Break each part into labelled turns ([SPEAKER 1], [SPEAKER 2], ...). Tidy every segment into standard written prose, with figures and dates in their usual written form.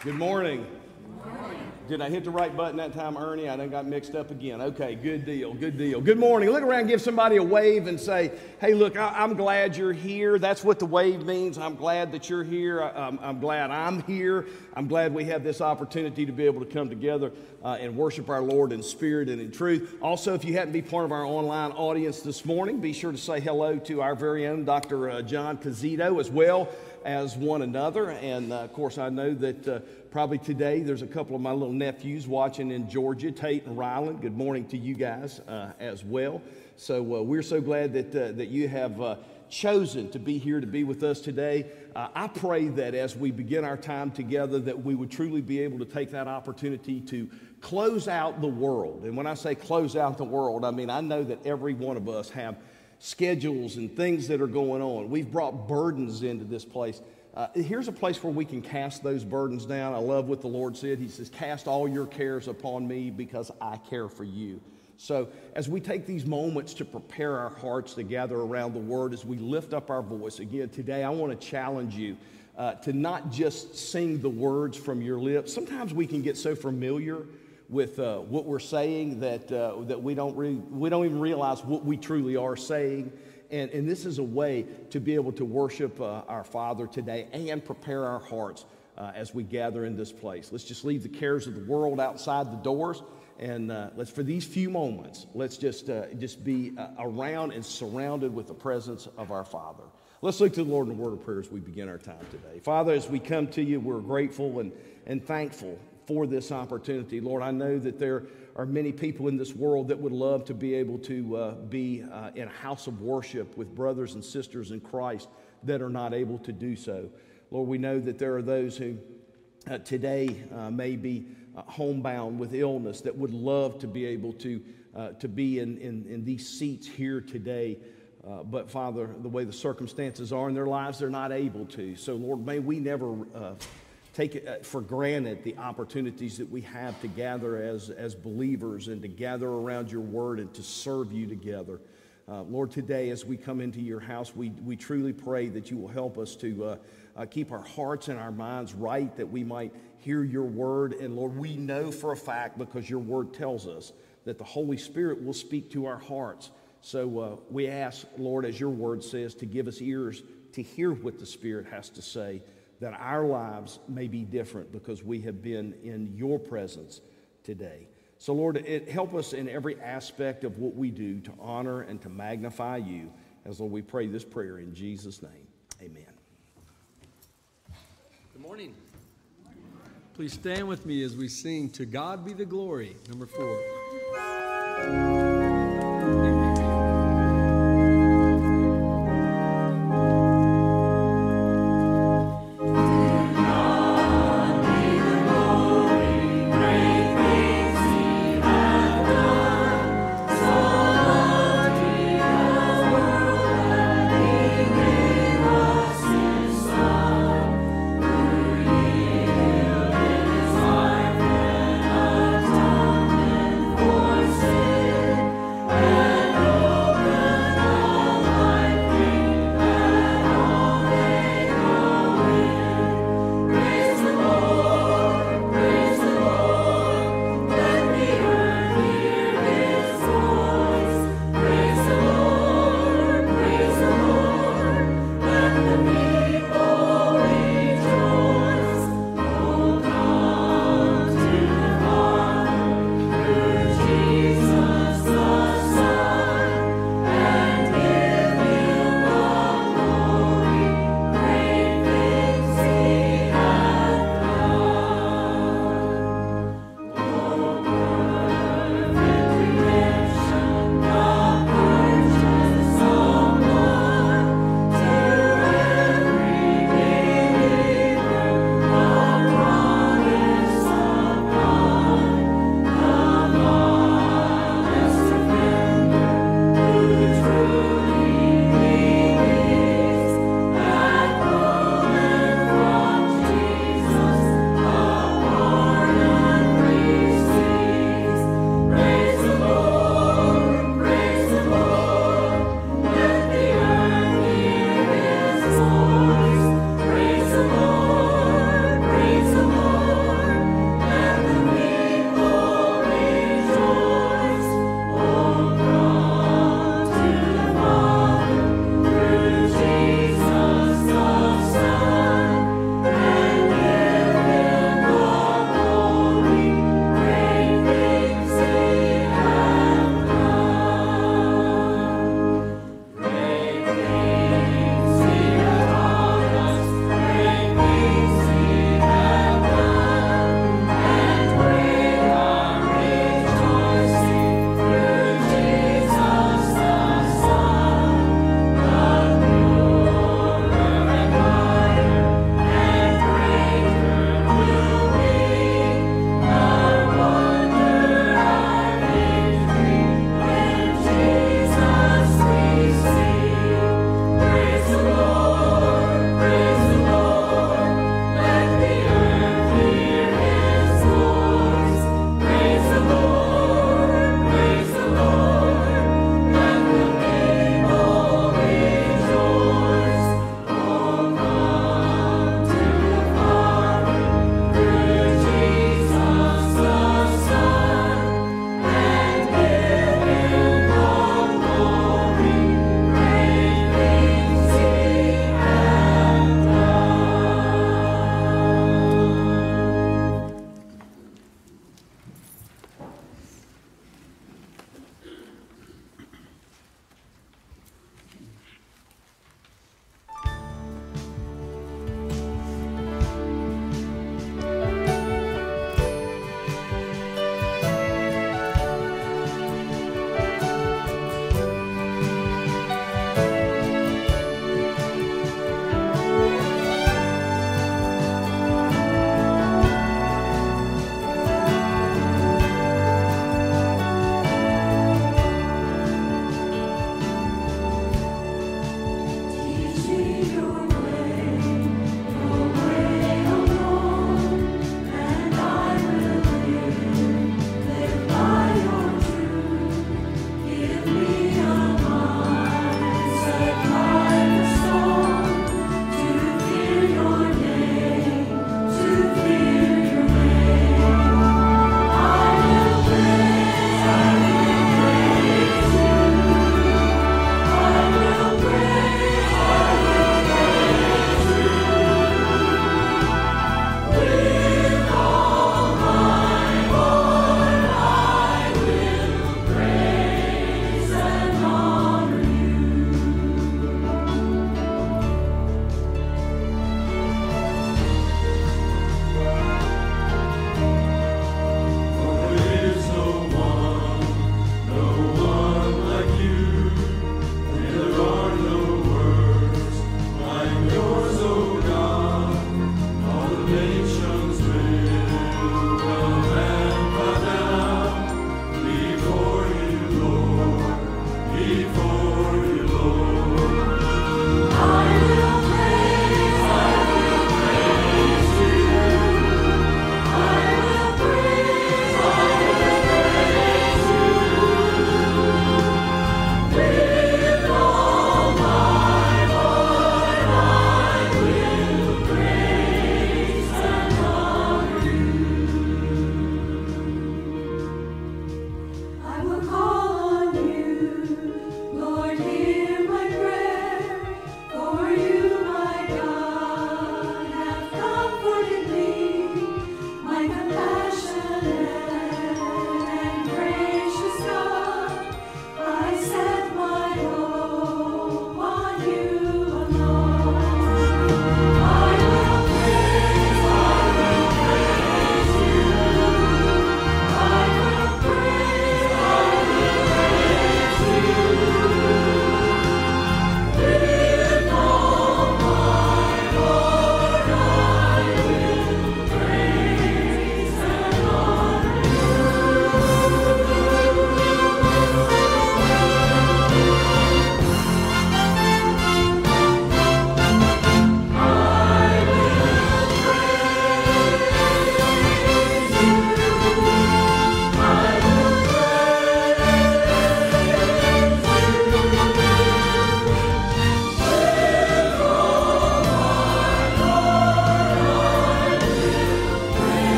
[SPEAKER 1] Good morning. Did I hit the right button that time, Ernie? I done got mixed up again. Okay, good deal, good deal. Good morning. Look around, give somebody a wave and say, hey, look, I'm glad you're here. That's what the wave means. I'm glad that you're here. I'm glad I'm here. I'm glad we have this opportunity to be able to come together and worship our Lord in spirit and in truth. Also, if you happen to be part of our online audience this morning, be sure to say hello to our very own Dr. John Cazito as well as one another. And of course, I know that probably today there's a couple of my little nephews watching in Georgia, Tate and Ryland. Good morning to you guys as well. So we're so glad that you have chosen to be here to be with us today. I pray that as we begin our time together that we would truly be able to take that opportunity to close out the world. And when I say close out the world, I mean I know that every one of us have schedules and things that are going on. We've brought burdens into this place. Here's a place where we can cast those burdens down. I love what the Lord said. He says, cast all your cares upon me because I care for you. So as we take these moments to prepare our hearts to gather around the Word, as we lift up our voice, again, today I want to challenge you to not just sing the words from your lips. Sometimes we can get so familiar with what we're saying that we don't even realize what we truly are saying. And this is a way to be able to worship our Father today and prepare our hearts as we gather in this place. Let's just leave the cares of the world outside the doors, and let's, for these few moments, let's just be around and surrounded with the presence of our Father. Let's look to the Lord in a word of prayer as we begin our time today. Father, as we come to you, we're grateful and thankful for this opportunity. Lord, I know that there are many people in this world that would love to be able to be in a house of worship with brothers and sisters in Christ that are not able to do so. Lord, we know that there are those who today may be homebound with illness that would love to be able to be in these seats here today. But Father, the way the circumstances are in their lives, they're not able to. So Lord, may we never take it for granted the opportunities that we have to gather as believers and to gather around your word and to serve you together. Lord, today as we come into your house, we truly pray that you will help us to keep our hearts and our minds right, that we might hear your word. And Lord, we know for a fact, because your word tells us, that the Holy Spirit will speak to our hearts. So we ask, Lord, as your word says, to give us ears to hear what the Spirit has to say, that our lives may be different because we have been in your presence today. So Lord, help us in every aspect of what we do to honor and to magnify you. As Lord, we pray this prayer in Jesus' name. Amen.
[SPEAKER 2] Good morning. Please stand with me as we sing To God Be the Glory, number 4.
[SPEAKER 3] Thank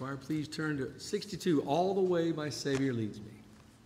[SPEAKER 2] choir, please turn to 62, All the Way My Savior Leads Me.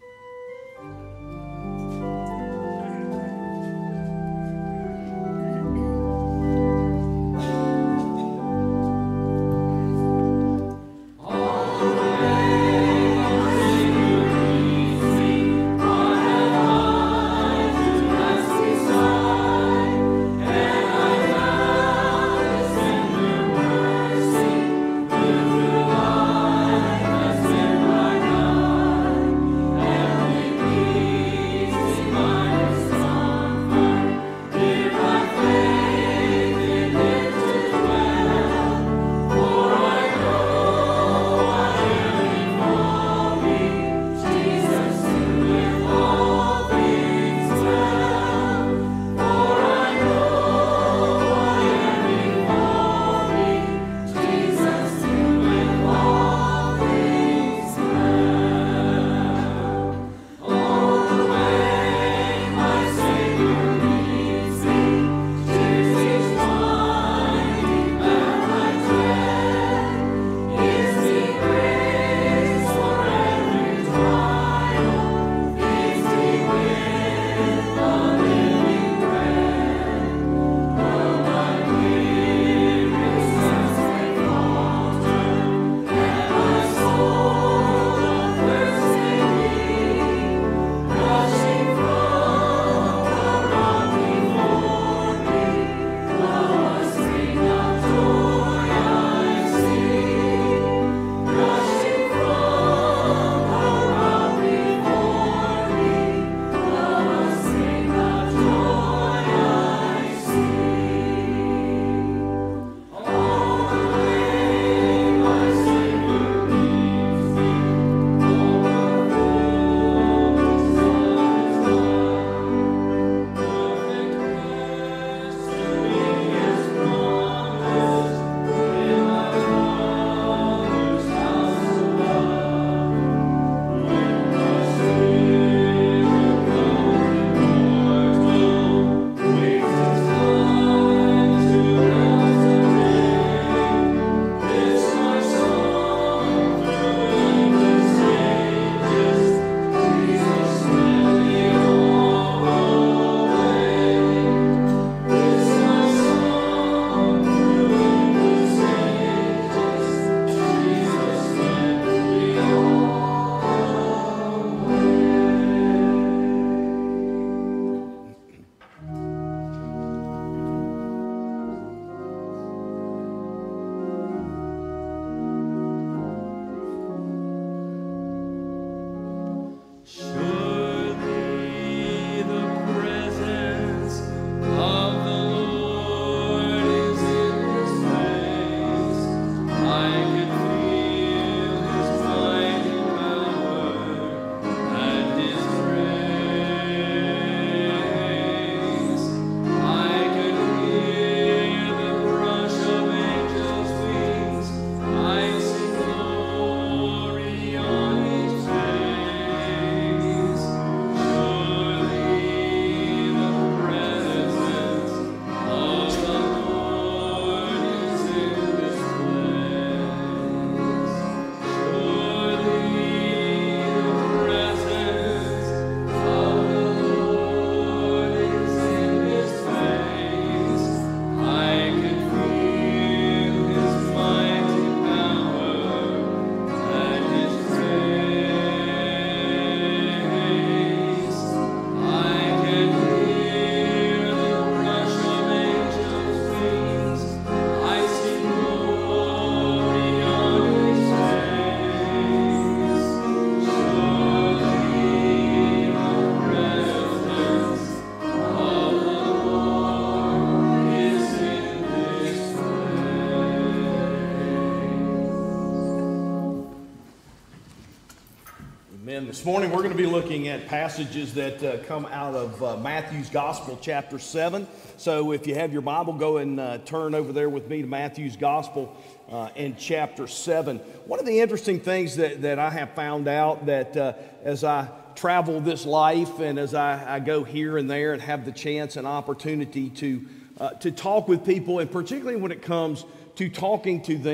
[SPEAKER 1] This morning we're going to be looking at passages that come out of Matthew's Gospel, chapter 7. So if you have your Bible, go and turn over there with me to Matthew's Gospel in chapter 7. One of the interesting things that I have found out that as I travel this life and as I go here and there and have the chance and opportunity to talk with people, and particularly when it comes to talking to them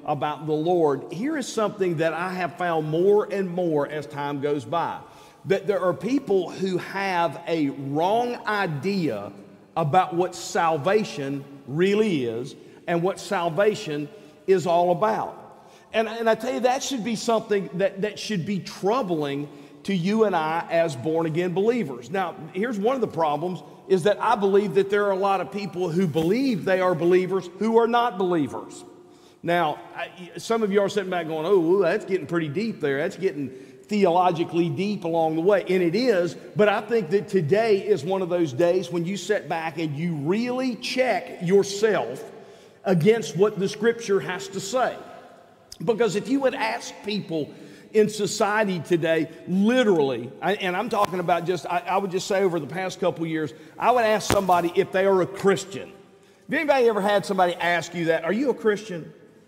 [SPEAKER 1] about the Lord, here is something that I have found more and more as time goes by. That there are people who have a wrong idea about what salvation really is and what salvation is all about. And I tell you, that should be something that should be troubling to you and I as born-again believers. Now, here's one of the problems, is that I believe that there are a lot of people who believe they are believers who are not believers. Now, some of you are sitting back going, oh, that's getting pretty deep there. That's getting theologically deep along the way. And it is, but I think that today is one of those days when you sit back and you really check yourself against what the Scripture has to say. Because if you would ask people in society today, literally, and I'm talking about just, I would just say over the past couple years, I would ask somebody if they are a Christian. Have anybody ever had somebody ask you that? Are you a Christian?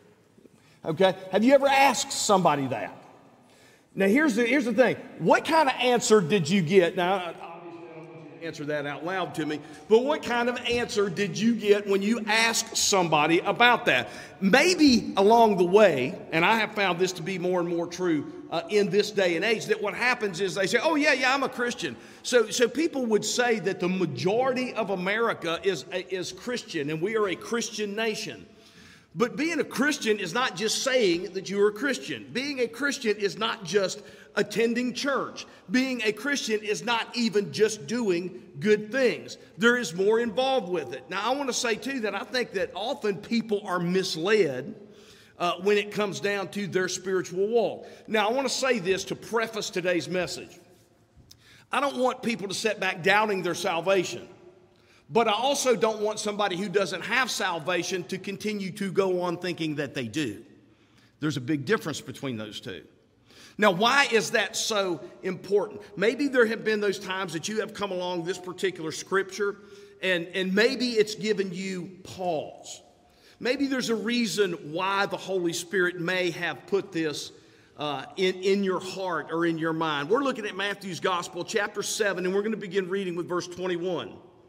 [SPEAKER 1] Okay. Have you ever asked somebody that? Now, here's the thing. What kind of answer did you get? Now, obviously, I don't want you to answer that out loud to me, but what kind of answer did you get when you asked somebody about that? Maybe along the way, and I have found this to be more and more true in this day and age, that what happens is they say, oh, yeah, I'm a Christian. So people would say that the majority of America is Christian, and we are a Christian nation. But being a Christian is not just saying that you are a Christian. Being a Christian is not just attending church. Being a Christian is not even just doing good things. There is more involved with it. Now, I want to say, too, that I think that often people are misled when it comes down to their spiritual walk. Now, I want to say this to preface today's message. I don't want people to sit back doubting their salvation. But I also don't want somebody who doesn't have salvation to continue to go on thinking that they do. There's a big difference between those two. Now, why is that so important? Maybe there have been those times that you have come along this particular scripture and maybe it's given you pause. Maybe there's a reason why the Holy Spirit may have put this in your heart or in your mind. We're looking at Matthew's Gospel, chapter 7, and we're going to begin reading with verse 21.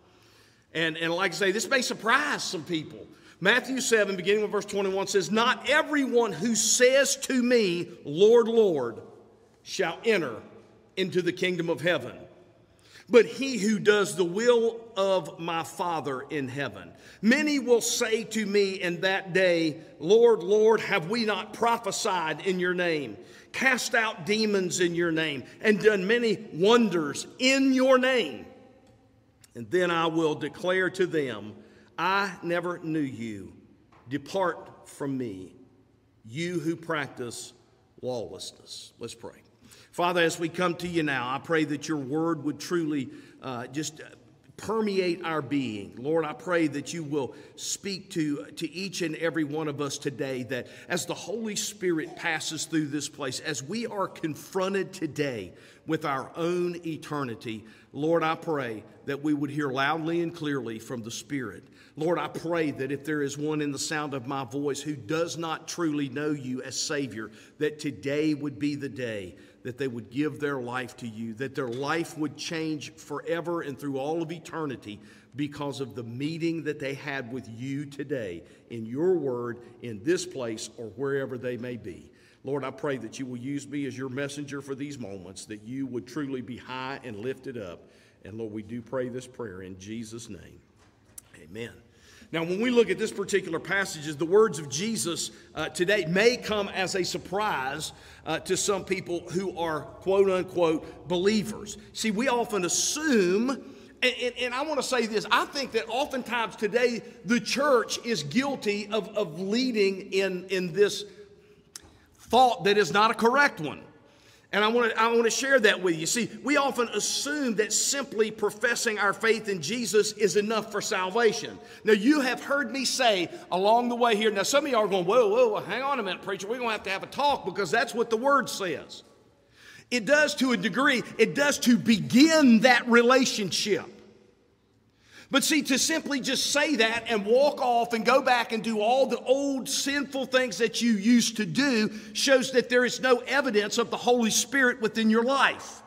[SPEAKER 1] And like I say, this may surprise some people. Matthew 7, beginning with verse 21, says, "Not everyone who says to me, Lord, Lord, shall enter into the kingdom of heaven, but he who does the will of my Father in heaven. Many will say to me in that day, Lord, Lord, have we not prophesied in your name, cast out demons in your name, and done many wonders in your name? And then I will declare to them, I never knew you. Depart from me, you who practice lawlessness." Let's pray. Father, as we come to you now, I pray that your word would truly just permeate our being. Lord, I pray that you will speak to each and every one of us today, that as the Holy Spirit passes through this place, as we are confronted today with our own eternity, Lord, I pray that we would hear loudly and clearly from the Spirit. Lord, I pray that if there is one in the sound of my voice who does not truly know you as Savior, that today would be the day that they would give their life to you, that their life would change forever and through all of eternity because of the meeting that they had with you today in your word, in this place, or wherever they may be. Lord, I pray that you will use me as your messenger for these moments, that you would truly be high and lifted up. And Lord, we do pray this prayer in Jesus' name. Amen. Now, when we look at this particular passage, the words of Jesus today may come as a surprise to some people who are quote-unquote believers. See, we often assume, and I want to say this, I think that oftentimes today the church is guilty of leading in this thought that is not a correct one. And I want to share that with you. See, we often assume that simply professing our faith in Jesus is enough for salvation. Now, you have heard me say along the way here, now some of you are going, whoa, hang on a minute, preacher, we're going to have a talk because that's what the word says. It does to a degree, it does to begin that relationship. But see, to simply just say that and walk off and go back and do all the old sinful things that you used to do shows that there is no evidence of the Holy Spirit within your life.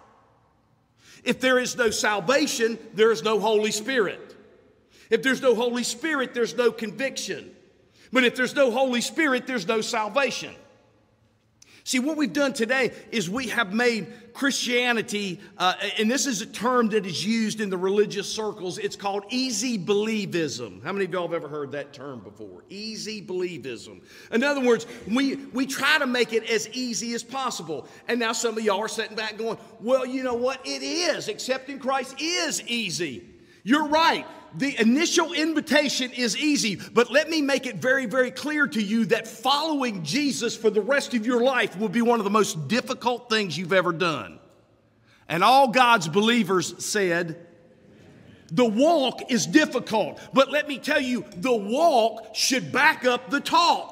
[SPEAKER 1] If there is no salvation, there is no Holy Spirit. If there's no Holy Spirit, there's no conviction. But if there's no Holy Spirit, there's no salvation. See, what we've done today is we have made Christianity, and this is a term that is used in the religious circles, it's called easy believism. How many of y'all have ever heard that term before? Easy believism. In other words, we try to make it as easy as possible. And now some of y'all are sitting back going, well, you know what? It is. Accepting Christ is easy. You're right. The initial invitation is easy, but let me make it very, very clear to you that following Jesus for the rest of your life will be one of the most difficult things you've ever done. And all God's believers said, the walk is difficult, but let me tell you, the walk should back up the talk.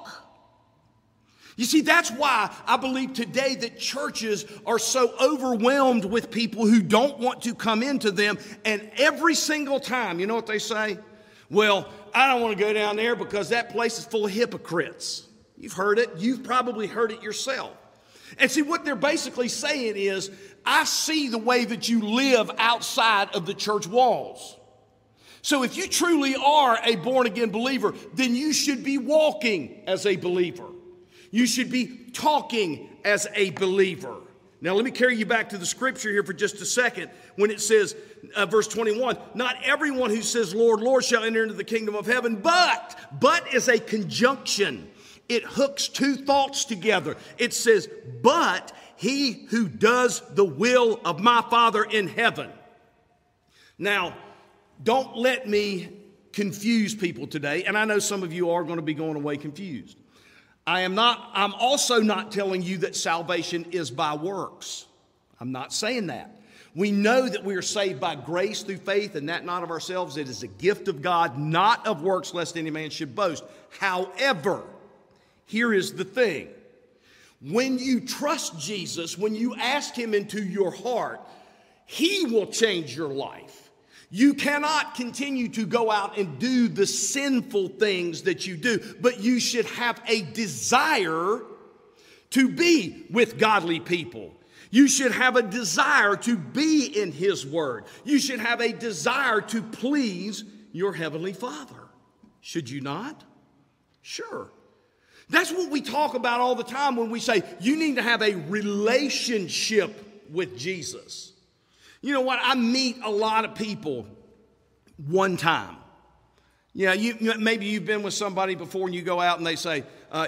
[SPEAKER 1] You see, that's why I believe today that churches are so overwhelmed with people who don't want to come into them. And every single time, you know what they say? Well, I don't want to go down there because that place is full of hypocrites. You've heard it. You've probably heard it yourself. And see, what they're basically saying is, I see the way that you live outside of the church walls. So if you truly are a born-again believer, then you should be walking as a believer. You should be talking as a believer. Now, let me carry you back to the scripture here for just a second when it says, verse 21, not everyone who says, Lord, Lord, shall enter into the kingdom of heaven, but is a conjunction. It hooks two thoughts together. It says, but he who does the will of my Father in heaven. Now, don't let me confuse people today, and I know some of you are going to be going away confused. I'm also not telling you that salvation is by works. I'm not saying that. We know that we are saved by grace through faith, and that not of ourselves. It is a gift of God, not of works, lest any man should boast. However, here is the thing. When you trust Jesus, when you ask him into your heart, he will change your life. You cannot continue to go out and do the sinful things that you do, but you should have a desire to be with godly people. You should have a desire to be in his word. You should have a desire to please your heavenly Father. Should you not? Sure. That's what we talk about all the time when we say you need to have a relationship with Jesus. You know what? I meet a lot of people one time. Yeah, maybe you've been with somebody before and you go out and they say,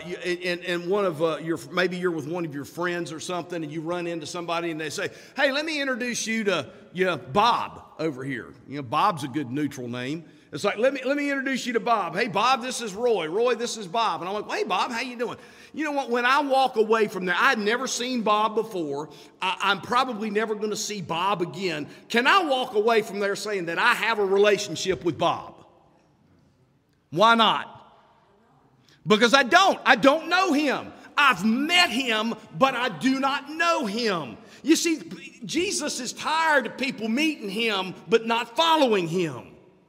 [SPEAKER 1] maybe you're with one of your friends or something and you run into somebody and they say, hey, let me introduce you to Bob over here. You know, Bob's a good neutral name. It's like, let me introduce you to Bob. Hey, Bob, this is Roy. Roy, this is Bob. And I'm like, well, hey, Bob, how you doing? You know what? When I walk away from there, I'd never seen Bob before. I'm probably never going to see Bob again. Can I walk away from there saying that I have a relationship with Bob? Why not? Because I don't. I don't know him. I've met him, but I do not know him. You see, Jesus is tired of people meeting him, but not following him.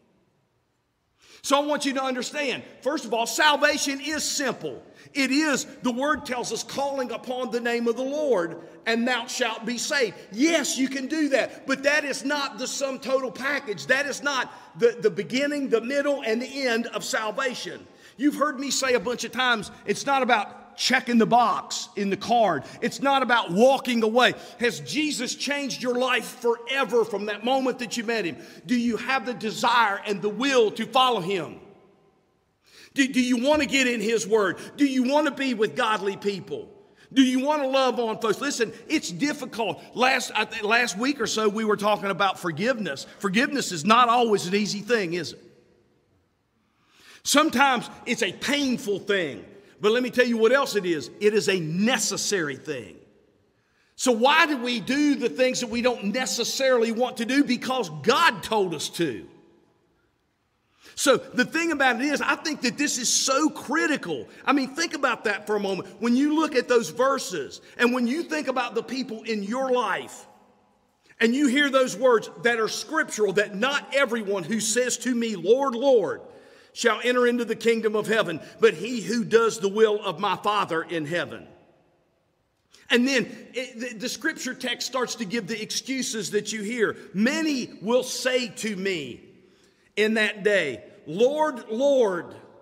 [SPEAKER 1] So I want you to understand, first of all, salvation is simple. It is, the word tells us, calling upon the name of the Lord, and thou shalt be saved. Yes, you can do that, but that is not the sum total package. That is not the beginning, the middle, and the end of salvation. You've heard me say a bunch of times, it's not about checking the box in the card. It's not about walking away. Has Jesus changed your life forever from that moment that you met him? Do you have the desire and the will to follow him? Do you want to get in his word? Do you want to be with godly people? Do you want to love on folks? Listen, it's difficult. Last week or so, we were talking about forgiveness. Forgiveness is not always an easy thing, is it? Sometimes it's a painful thing. But let me tell you what else it is. It is a necessary thing. So why do we do the things that we don't necessarily want to do? Because God told us to. So the thing about it is, I think that this is so critical. I mean, think about that for a moment. When you look at those verses, and when you think about the people in your life, and you hear those words that are scriptural, that not everyone who says to me, Lord, Lord, shall enter into the kingdom of heaven, but he who does the will of my Father in heaven. And then the scripture text starts to give the excuses that you hear. Many will say to me in that day, Lord, Lord,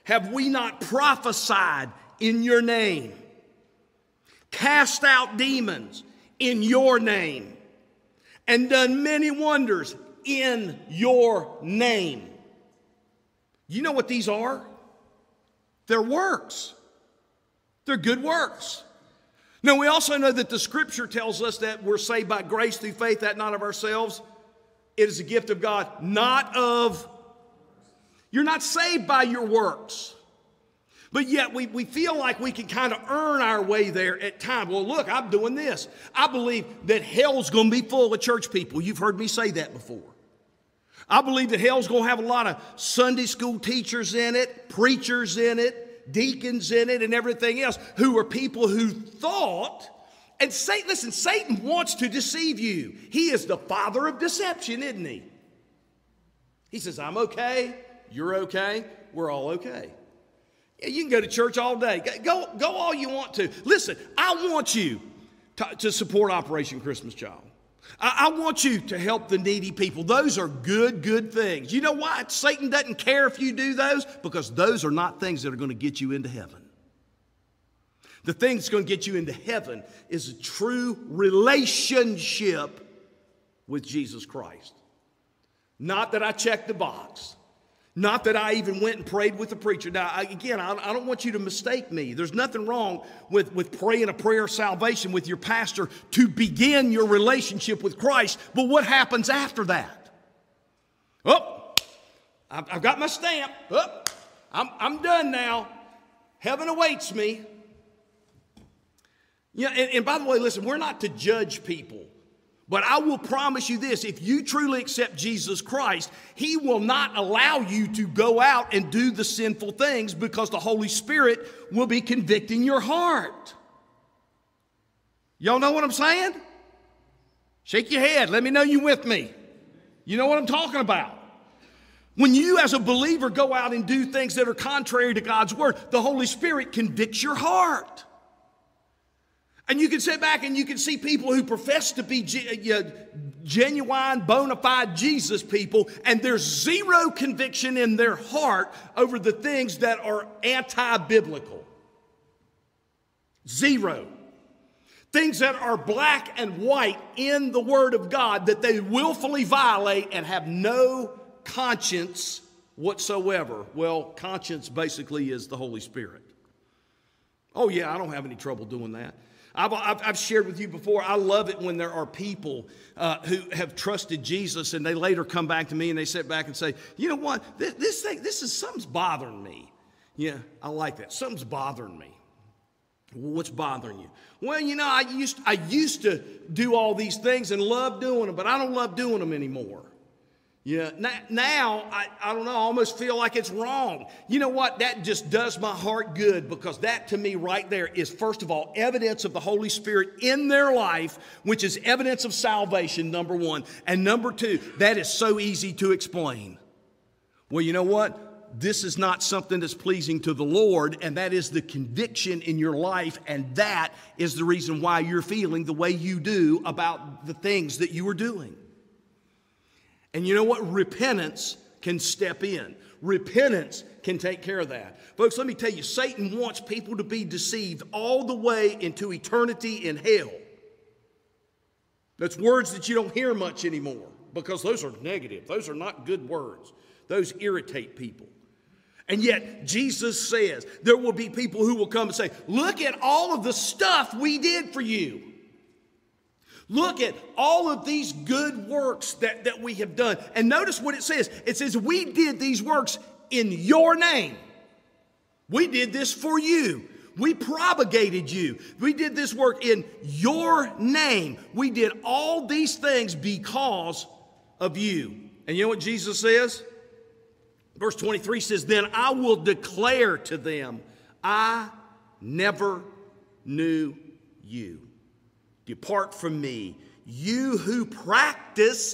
[SPEAKER 1] have we not prophesied in your name, cast out demons in your name, and done many wonders in your name? You know what these are? They're works. They're good works. Now, we also know that the Scripture tells us that we're saved by grace through faith, that not of ourselves. It is a gift of God, not of... You're not saved by your works. But yet we feel like we can kind of earn our way there at times. Well, look, I'm doing this. I believe that hell's going to be full of church people. You've heard me say that before. I believe that hell's going to have a lot of Sunday school teachers in it, preachers in it, deacons in it, and everything else, who are people who thought, and Satan wants to deceive you. He is the father of deception, isn't he? He says, I'm okay, you're okay, we're all okay. Yeah, you can go to church all day. Go all you want to. Listen, I want you to support Operation Christmas Child. I want you to help the needy people. Those are good things. You know why Satan doesn't care if you do those? Because those are not things that are going to get you into heaven. The thing that's going to get you into heaven is a true relationship with Jesus Christ. Not that I checked the box. Not that I even went and prayed with the preacher. Now, again, I don't want you to mistake me. There's nothing wrong with praying a prayer of salvation with your pastor to begin your relationship with Christ. But what happens after that? Oh, I've got my stamp. Oh, I'm done now. Heaven awaits me. Yeah, and by the way, listen, we're not to judge people. But I will promise you this, if you truly accept Jesus Christ, He will not allow you to go out and do the sinful things because the Holy Spirit will be convicting your heart. Y'all know what I'm saying? Shake your head. Let me know you with me. You know what I'm talking about. When you as a believer go out and do things that are contrary to God's Word, the Holy Spirit convicts your heart. And you can sit back and you can see people who profess to be genuine, bona fide Jesus people, and there's zero conviction in their heart over the things that are anti-biblical. Zero. Things that are black and white in the Word of God that they willfully violate and have no conscience whatsoever. Well, conscience basically is the Holy Spirit. Oh yeah, I don't have any trouble doing that. I've shared with you before, I love it when there are people who have trusted Jesus and they later come back to me and they sit back and say, you know what, something's bothering me. Yeah, I like that. Something's bothering me. Well, what's bothering you? Well, you know, I used to do all these things and love doing them, but I don't love doing them anymore. Yeah, now, I don't know, I almost feel like it's wrong. You know what? That just does my heart good because that to me right there is, first of all, evidence of the Holy Spirit in their life, which is evidence of salvation, number one. And number two, that is so easy to explain. Well, you know what? This is not something that's pleasing to the Lord, and that is the conviction in your life, and that is the reason why you're feeling the way you do about the things that you are doing. And you know what? Repentance can step in. Repentance can take care of that. Folks, let me tell you, Satan wants people to be deceived all the way into eternity in hell. That's words that you don't hear much anymore because those are negative. Those are not good words. Those irritate people. And yet, Jesus says there will be people who will come and say, look at all of the stuff we did for you. Look at all of these good works that we have done. And notice what it says. It says, we did these works in your name. We did this for you. We propagated you. We did this work in your name. We did all these things because of you. And you know what Jesus says? Verse 23 says, then I will declare to them, I never knew you. Depart from me, you who practice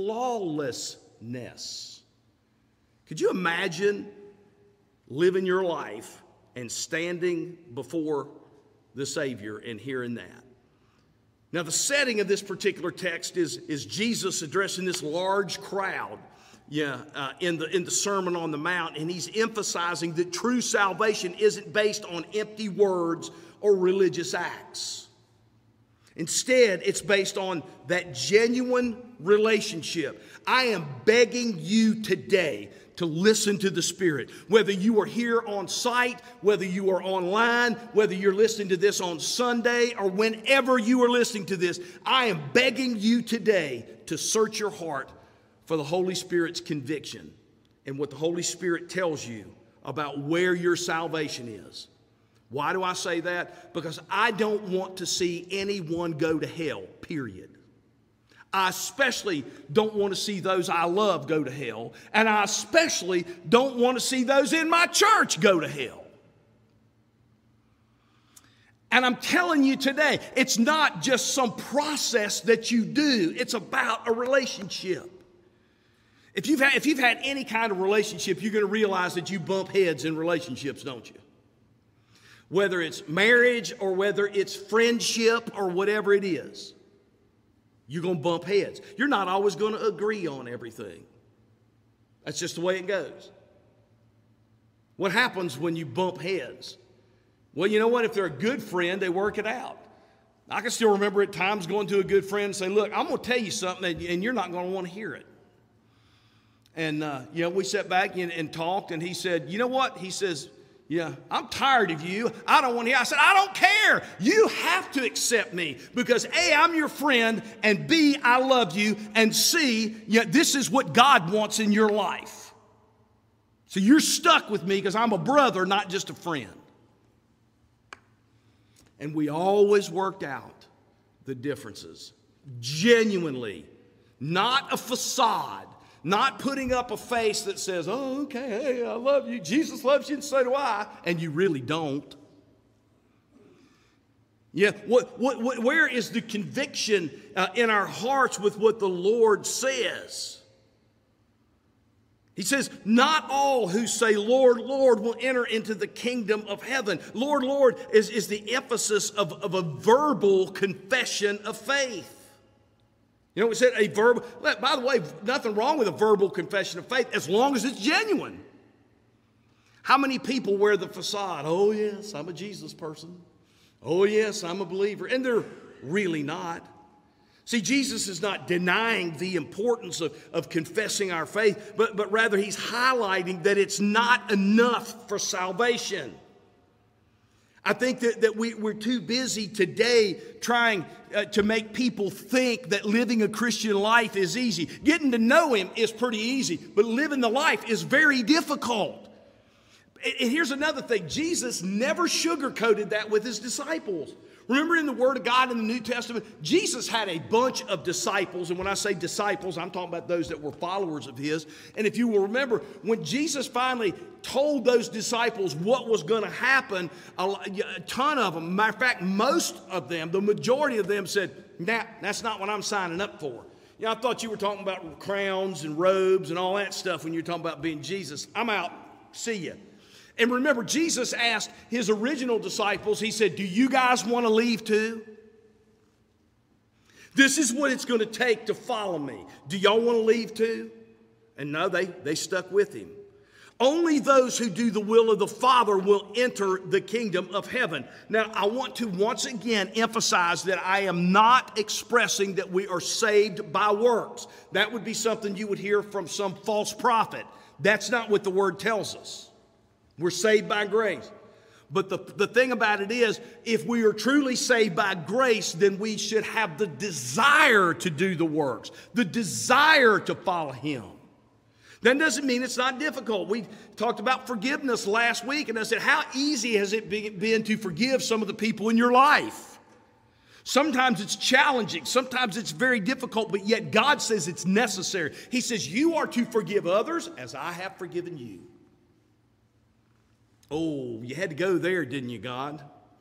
[SPEAKER 1] lawlessness. Could you imagine living your life and standing before the Savior and hearing that? Now, the setting of this particular text is Jesus addressing this large crowd. in the Sermon on the Mount, and he's emphasizing that true salvation isn't based on empty words or religious acts. Instead, it's based on that genuine relationship. I am begging you today to listen to the Spirit. Whether you are here on site, whether you are online, whether you're listening to this on Sunday, or whenever you are listening to this, I am begging you today to search your heart for the Holy Spirit's conviction and what the Holy Spirit tells you about where your salvation is. Why do I say that? Because I don't want to see anyone go to hell, period. I especially don't want to see those I love go to hell, and I especially don't want to see those in my church go to hell. And I'm telling you today, it's not just some process that you do. It's about a relationship. If you've had any kind of relationship, you're going to realize that you bump heads in relationships, don't you? Whether it's marriage or whether it's friendship or whatever it is, you're going to bump heads. You're not always going to agree on everything. That's just the way it goes. What happens when you bump heads? Well, you know what? If they're a good friend, they work it out. I can still remember at times going to a good friend and say, look, I'm going to tell you something and you're not going to want to hear it. And, we sat back and talked, and he said, you know what? He says, yeah, I'm tired of you. I don't want to hear. I said, I don't care. You have to accept me because A, I'm your friend, and B, I love you, and C, this is what God wants in your life. So you're stuck with me because I'm a brother, not just a friend. And we always worked out the differences. Genuinely, not a facade. Not putting up a face that says, oh, okay, hey, I love you. Jesus loves you, and so do I. And you really don't. Yeah, where is the conviction in our hearts with what the Lord says? He says, not all who say, Lord, Lord, will enter into the kingdom of heaven. Lord, Lord is the emphasis of a verbal confession of faith. You know, we said a verbal, by the way, nothing wrong with a verbal confession of faith as long as it's genuine. How many people wear the facade? Oh, yes, I'm a Jesus person. Oh, yes, I'm a believer. And they're really not. See, Jesus is not denying the importance of confessing our faith, but rather he's highlighting that it's not enough for salvation. I think that we're too busy today trying to make people think that living a Christian life is easy. Getting to know him is pretty easy, but living the life is very difficult. And here's another thing. Jesus never sugarcoated that with his disciples. Remember in the Word of God in the New Testament, Jesus had a bunch of disciples. And when I say disciples, I'm talking about those that were followers of his. And if you will remember, when Jesus finally told those disciples what was going to happen, a ton of them, matter of fact, most of them, the majority of them said, nah, that's not what I'm signing up for. You know, I thought you were talking about crowns and robes and all that stuff when you're talking about being Jesus. I'm out. See ya. And remember, Jesus asked his original disciples, he said, do you guys want to leave too? This is what it's going to take to follow me. Do y'all want to leave too? And no, they stuck with him. Only those who do the will of the Father will enter the kingdom of heaven. Now, I want to once again emphasize that I am not expressing that we are saved by works. That would be something you would hear from some false prophet. That's not what the word tells us. We're saved by grace. But the thing about it is, if we are truly saved by grace, then we should have the desire to do the works, the desire to follow him. That doesn't mean it's not difficult. We talked about forgiveness last week, and I said, how easy has it been to forgive some of the people in your life? Sometimes it's challenging. Sometimes it's very difficult, but yet God says it's necessary. He says, you are to forgive others as I have forgiven you. Oh, you had to go there, didn't you, God?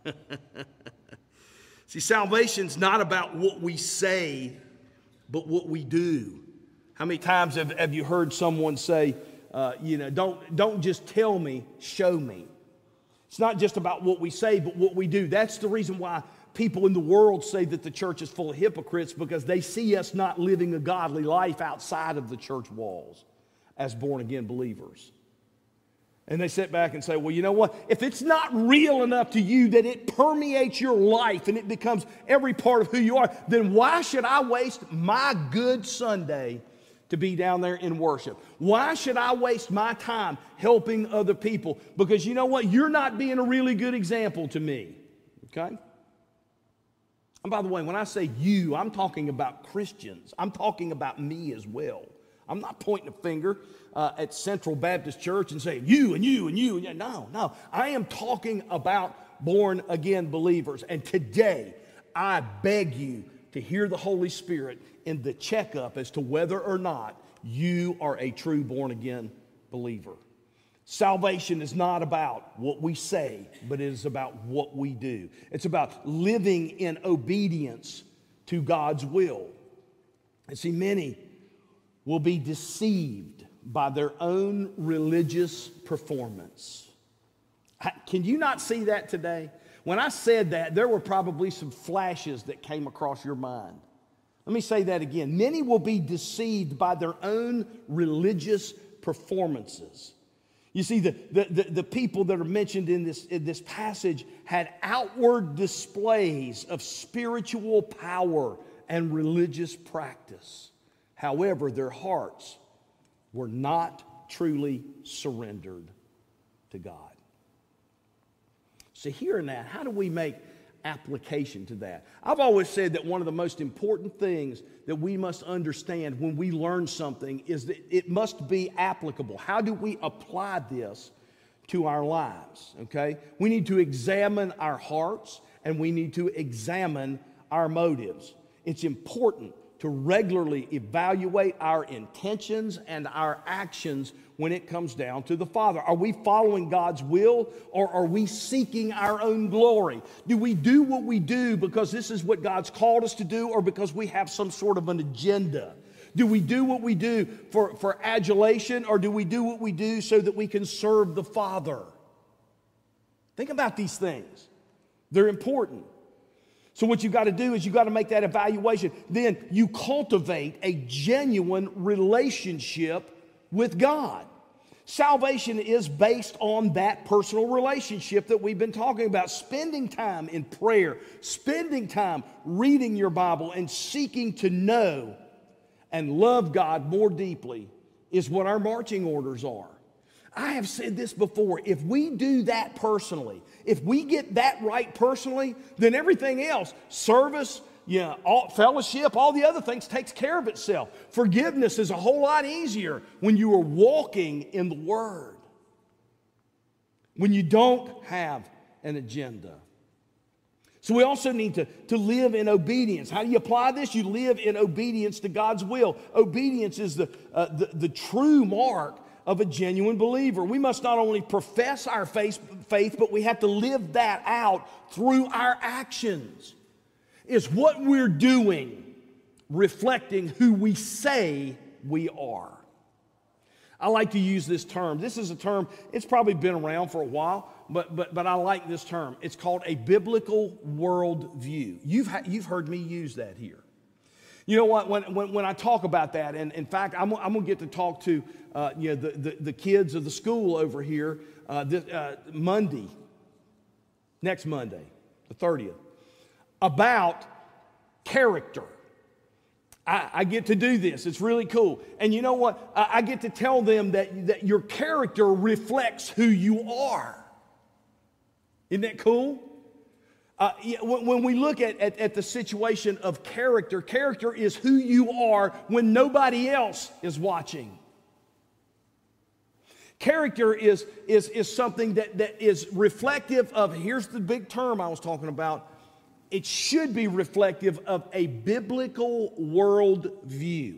[SPEAKER 1] See, salvation's not about what we say, but what we do. How many times have you heard someone say, don't just tell me, show me. It's not just about what we say, but what we do. That's the reason why people in the world say that the church is full of hypocrites, because they see us not living a godly life outside of the church walls. as born-again believers. And they sit back and say, well, you know what? If it's not real enough to you that it permeates your life and it becomes every part of who you are, then why should I waste my good Sunday to be down there in worship? Why should I waste my time helping other people? Because you know what? You're not being a really good example to me. Okay? And by the way, when I say you, I'm talking about Christians. I'm talking about me as well. I'm not pointing a finger at Central Baptist Church and saying you and you and you. And you. No. I am talking about born-again believers. And today, I beg you to hear the Holy Spirit in the checkup as to whether or not you are a true born-again believer. Salvation is not about what we say, but it is about what we do. It's about living in obedience to God's will. And see, many will be deceived by their own religious performance. Can you not see that today? When I said that, there were probably some flashes that came across your mind. Let me say that again. Many will be deceived by their own religious performances. You see, the people that are mentioned in this passage had outward displays of spiritual power and religious practice. However, their hearts were not truly surrendered to God. So hearing that, how do we make application to that? I've always said that one of the most important things that we must understand when we learn something is that it must be applicable. How do we apply this to our lives? Okay? We need to examine our hearts and we need to examine our motives. It's important to regularly evaluate our intentions and our actions when it comes down to the Father. Are we following God's will, or are we seeking our own glory? Do we do what we do because this is what God's called us to do, or because we have some sort of an agenda? Do we do what we do for adulation, or do we do what we do so that we can serve the Father? Think about these things. They're important. So what you've got to do is you've got to make that evaluation. Then you cultivate a genuine relationship with God. Salvation is based on that personal relationship that we've been talking about. Spending time in prayer, spending time reading your Bible and seeking to know and love God more deeply is what our marching orders are. I have said this before. If we do that personally, if we get that right personally, then everything else, service, fellowship, all the other things takes care of itself. Forgiveness is a whole lot easier when you are walking in the Word, when you don't have an agenda. So we also need to live in obedience. How do you apply this? You live in obedience to God's will. Obedience is the true mark of a genuine believer. We must not only profess our faith, but we have to live that out through our actions. Is what we're doing reflecting who we say we are? I like to use this term. This is a term, it's probably been around for a while, but I like this term. It's called a biblical worldview. You've heard me use that here. You know what? When I talk about that, and in fact, I'm going to get to talk to the kids of the school over here next Monday, the 30th, about character. I get to do this. It's really cool. And you know what? I get to tell them that your character reflects who you are. Isn't that cool? When we look at the situation of character, character is who you are when nobody else is watching. Character is something that is reflective of, here's the big term I was talking about, it should be reflective of a biblical worldview.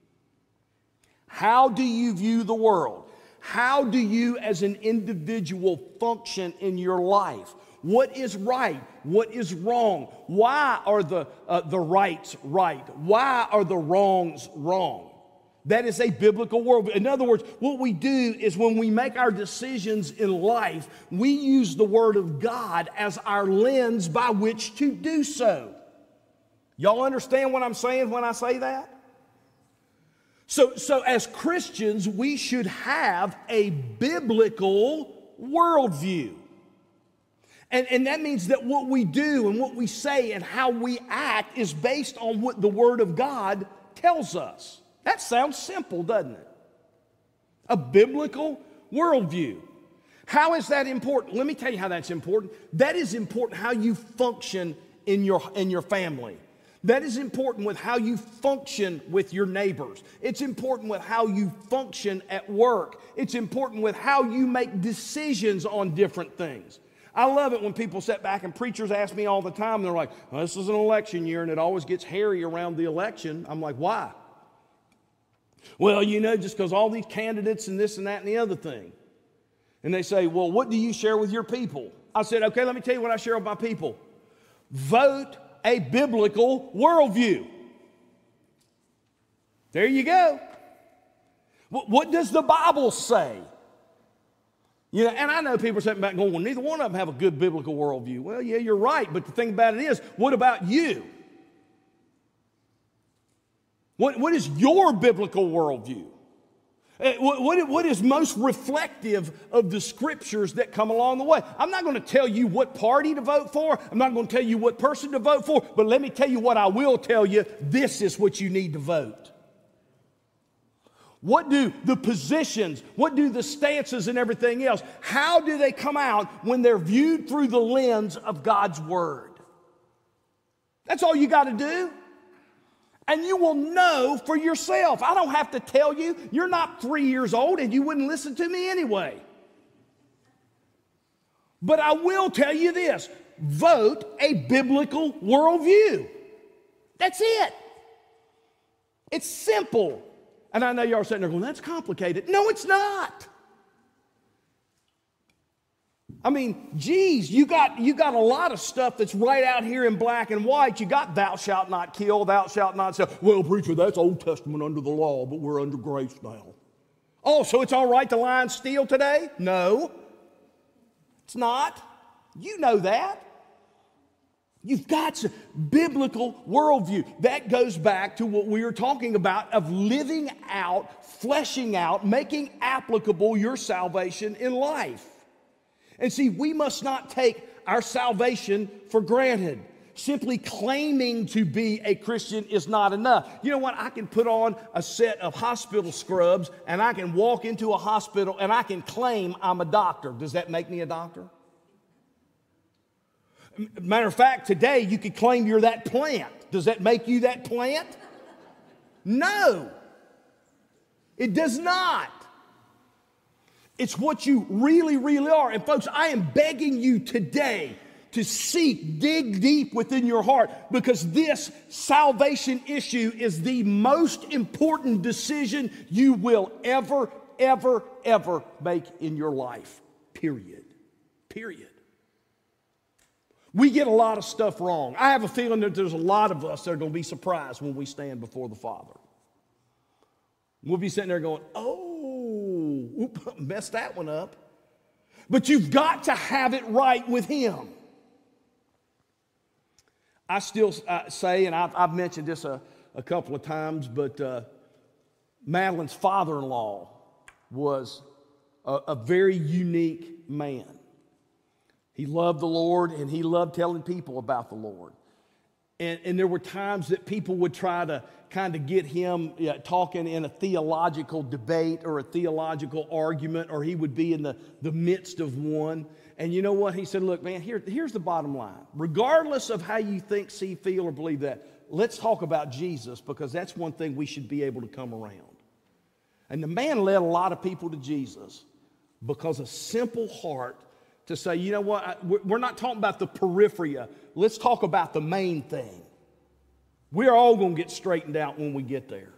[SPEAKER 1] How do you view the world? How do you as an individual function in your life? What is right? What is wrong? Why are the rights right? Why are the wrongs wrong? That is a biblical world. In other words, what we do is when we make our decisions in life, we use the Word of God as our lens by which to do so. Y'all understand what I'm saying when I say that? So as Christians, we should have a biblical worldview. And that means that what we do and what we say and how we act is based on what the Word of God tells us. That sounds simple, doesn't it? A biblical worldview. How is that important? Let me tell you how that's important. That is important how you function in your family. That is important with how you function with your neighbors. It's important with how you function at work. It's important with how you make decisions on different things. I love it when people sit back and preachers ask me all the time, they're like, well, this is an election year and it always gets hairy around the election. I'm like, why? Well, just because all these candidates and this and that and the other thing. And they say, well, what do you share with your people? I said, okay, let me tell you what I share with my people. Vote a biblical worldview. There you go. What does the Bible say? And I know people are sitting back going, well, neither one of them have a good biblical worldview. Well, yeah, you're right, but the thing about it is, what about you? What is your biblical worldview? What is most reflective of the scriptures that come along the way? I'm not going to tell you what party to vote for. I'm not going to tell you what person to vote for. But let me tell you what I will tell you. This is what you need to vote. What do the positions, what do the stances and everything else, how do they come out when they're viewed through the lens of God's Word? That's all you got to do. And you will know for yourself. I don't have to tell you. You're not 3 years old and you wouldn't listen to me anyway. But I will tell you this. Vote a biblical worldview. That's it. It's simple. And I know y'all are sitting there going, that's complicated. No, it's not. I mean, geez, you got a lot of stuff that's right out here in black and white. You got thou shalt not kill, thou shalt not sell. Well, preacher, that's Old Testament under the law, but we're under grace now. Oh, so it's all right to lie and steal today? No, it's not. You know that. You've got a biblical worldview. That goes back to what we were talking about of living out, fleshing out, making applicable your salvation in life. And see, we must not take our salvation for granted. Simply claiming to be a Christian is not enough. You know what? I can put on a set of hospital scrubs and I can walk into a hospital and I can claim I'm a doctor. Does that make me a doctor? Matter of fact, today you could claim you're that plant. Does that make you that plant? No. It does not. It's what you really, really are. And folks, I am begging you today to dig deep within your heart, because this salvation issue is the most important decision you will ever make in your life. Period. We get a lot of stuff wrong. I have a feeling that there's a lot of us that are going to be surprised when we stand before the Father. We'll be sitting there going, messed that one up. But you've got to have it right with Him. I still say, and I've mentioned this a couple of times, but Madeline's father-in-law was a very unique man. He loved the Lord, and he loved telling people about the Lord. And there were times that people would try to kind of get him talking in a theological debate or a theological argument, or he would be in the midst of one. And you know what? He said, look, man, here's the bottom line. Regardless of how you think, see, feel, or believe that, let's talk about Jesus, because that's one thing we should be able to come around. And the man led a lot of people to Jesus because a simple heart to say, you know what, we're not talking about the periphery. Let's talk about the main thing. We're all going to get straightened out when we get there.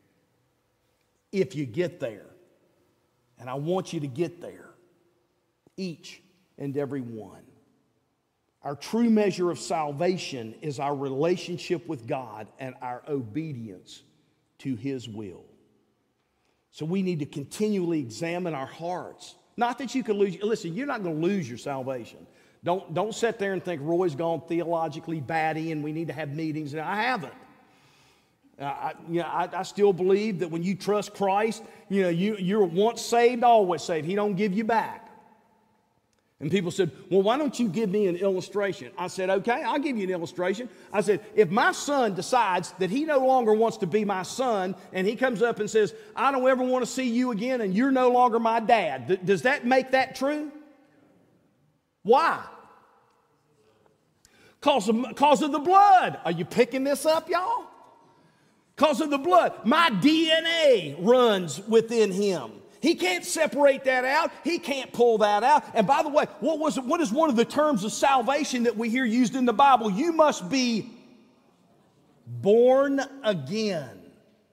[SPEAKER 1] If you get there. And I want you to get there. Each and every one. Our true measure of salvation is our relationship with God and our obedience to His will. So we need to continually examine our hearts. Not that you can lose. Listen, you're not going to lose your salvation. Don't sit there and think Roy's gone theologically batty and we need to have meetings. I haven't. I still believe that when you trust Christ, you're once saved, always saved. He don't give you back. And people said, well, why don't you give me an illustration? I said, okay, I'll give you an illustration. I said, if my son decides that he no longer wants to be my son, and he comes up and says, I don't ever want to see you again, and you're no longer my dad, does that make that true? Why? Because of the blood. Are you picking this up, y'all? Because of the blood. My DNA runs within him. He can't separate that out. He can't pull that out. And by the way, what is one of the terms of salvation that we hear used in the Bible? You must be born again.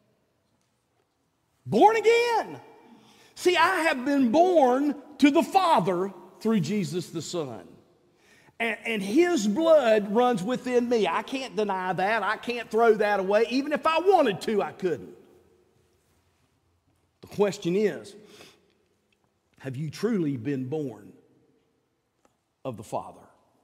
[SPEAKER 1] Born again. See, I have been born to the Father through Jesus the Son. And his blood runs within me. I can't deny that. I can't throw that away. Even if I wanted to, I couldn't. The question is, have you truly been born of the Father?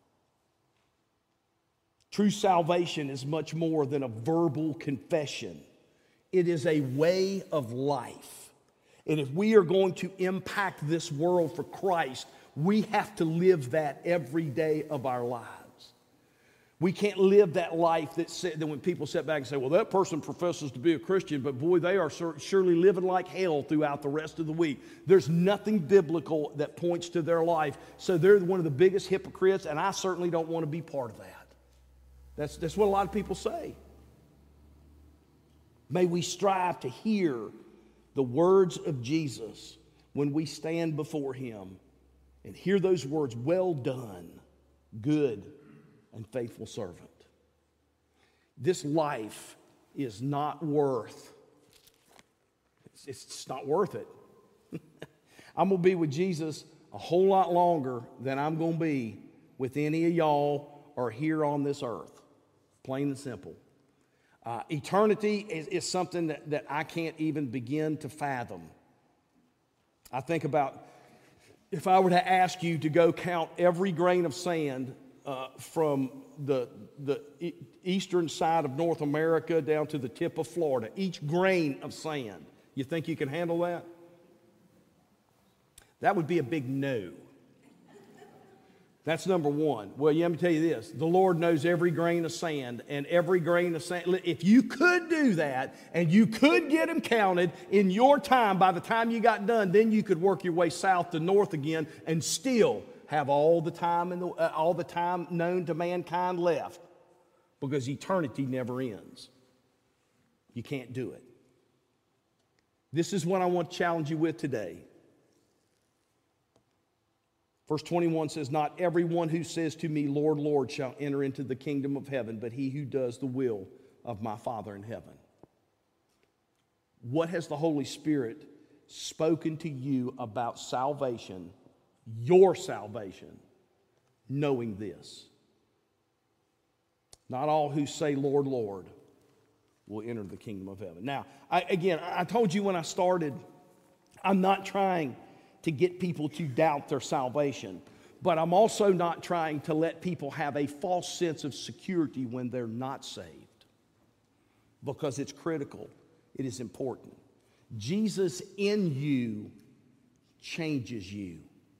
[SPEAKER 1] True salvation is much more than a verbal confession. It is a way of life. And if we are going to impact this world for Christ, we have to live that every day of our lives. We can't live that life that when people sit back and say, well, that person professes to be a Christian, but boy, they are surely living like hell throughout the rest of the week. There's nothing biblical that points to their life. So they're one of the biggest hypocrites, and I certainly don't want to be part of that. That's what a lot of people say. May we strive to hear the words of Jesus when we stand before him and hear those words, well done, good and faithful servant. This life is not worth, it's not worth it. I'm going to be with Jesus a whole lot longer than I'm going to be with any of y'all or here on this earth. Plain and simple. Eternity is something that I can't even begin to fathom. I think about if I were to ask you to go count every grain of sand from the eastern side of North America down to the tip of Florida, each grain of sand, you think you can handle that? That would be a big no. That's number one. Well, let me tell you this. The Lord knows every grain of sand, and every grain of sand. If you could do that, and you could get them counted in your time, by the time you got done, then you could work your way south to north again and still have all the time known to mankind left, because eternity never ends. You can't do it. This is what I want to challenge you with today. Verse 21 says, not everyone who says to me, Lord, Lord, shall enter into the kingdom of heaven, but he who does the will of my Father in heaven. What has the Holy Spirit spoken to you about salvation, your salvation, knowing this? Not all who say, Lord, Lord, will enter the kingdom of heaven. Now, I told you when I started, I'm not trying to get people to doubt their salvation, but I'm also not trying to let people have a false sense of security when they're not saved, because it's critical. It is important. Jesus in you changes you.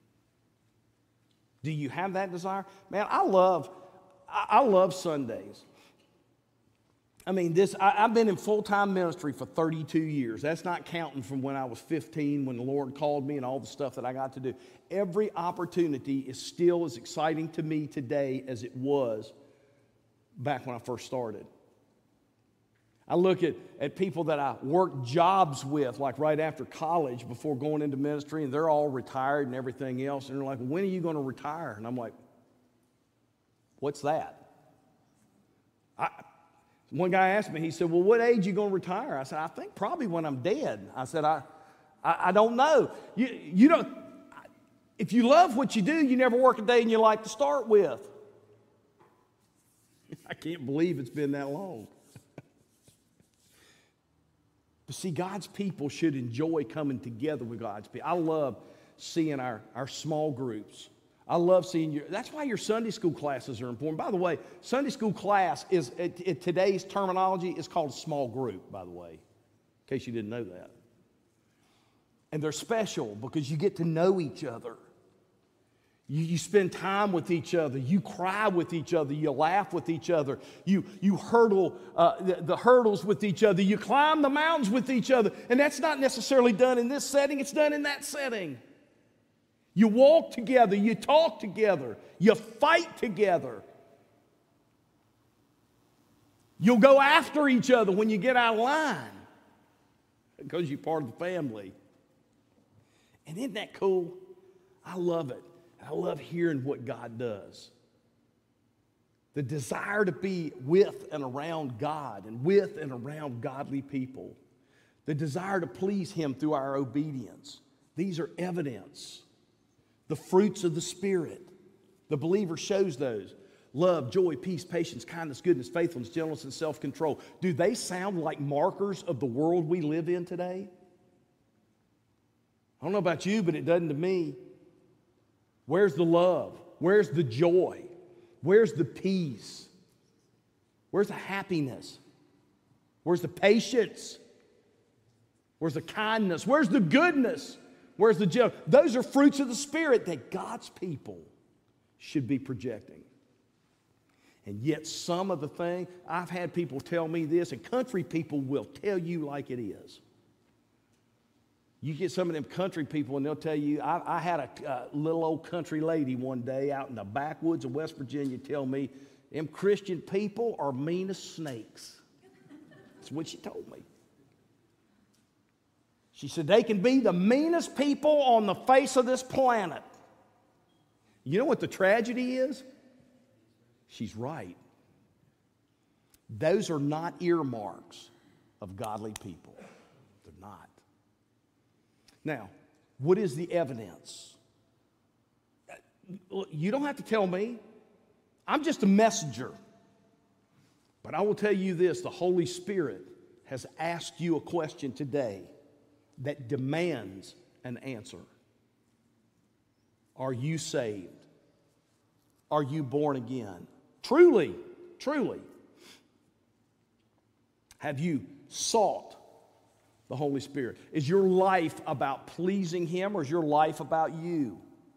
[SPEAKER 1] Do you have that desire? Man, I love Sundays. I mean, I've been in full-time ministry for 32 years. That's not counting from when I was 15, when the Lord called me and all the stuff that I got to do. Every opportunity is still as exciting to me today as it was back when I first started. I look at people that I worked jobs with, like right after college, before going into ministry, and they're all retired and everything else, and they're like, when are you going to retire? And I'm like, what's that? One guy asked me, he said, well, what age are you going to retire? I said, I think probably when I'm dead. I said, I don't know. You don't, if you love what you do, you never work a day in your life to start with. I can't believe it's been that long. But see, God's people should enjoy coming together with God's people. I love seeing our small groups. I love seeing you. That's why your Sunday school classes are important. By the way, Sunday school class is, in today's terminology, is called a small group, by the way, in case you didn't know that. And they're special because you get to know each other. You spend time with each other. You cry with each other. You laugh with each other. You hurdle the hurdles with each other. You climb the mountains with each other. And that's not necessarily done in this setting. It's done in that setting. You walk together. You talk together. You fight together. You'll go after each other when you get out of line because you're part of the family. And isn't that cool? I love it. I love hearing what God does. The desire to be with and around God and with and around godly people. The desire to please Him through our obedience. These are evidence. The fruits of the Spirit. The believer shows those. Love, joy, peace, patience, kindness, goodness, faithfulness, gentleness, and self-control. Do they sound like markers of the world we live in today? I don't know about you, but it doesn't to me. Where's the love? Where's the joy? Where's the peace? Where's the happiness? Where's the patience? Where's the kindness? Where's the goodness? Where's the joy? Those are fruits of the Spirit that God's people should be projecting. And yet some of the things, I've had people tell me this, and country people will tell you like it is. You get some of them country people and they'll tell you, I had a little old country lady one day out in the backwoods of West Virginia tell me, them Christian people are mean as snakes. That's what she told me. She said, they can be the meanest people on the face of this planet. You know what the tragedy is? She's right. Those are not earmarks of godly people. They're not. Now, what is the evidence? You don't have to tell me. I'm just a messenger. But I will tell you this, the Holy Spirit has asked you a question today that demands an answer. Are you saved? Are you born again? Truly, truly. Have you sought the Holy Spirit? Is your life about pleasing Him, or is your life about you?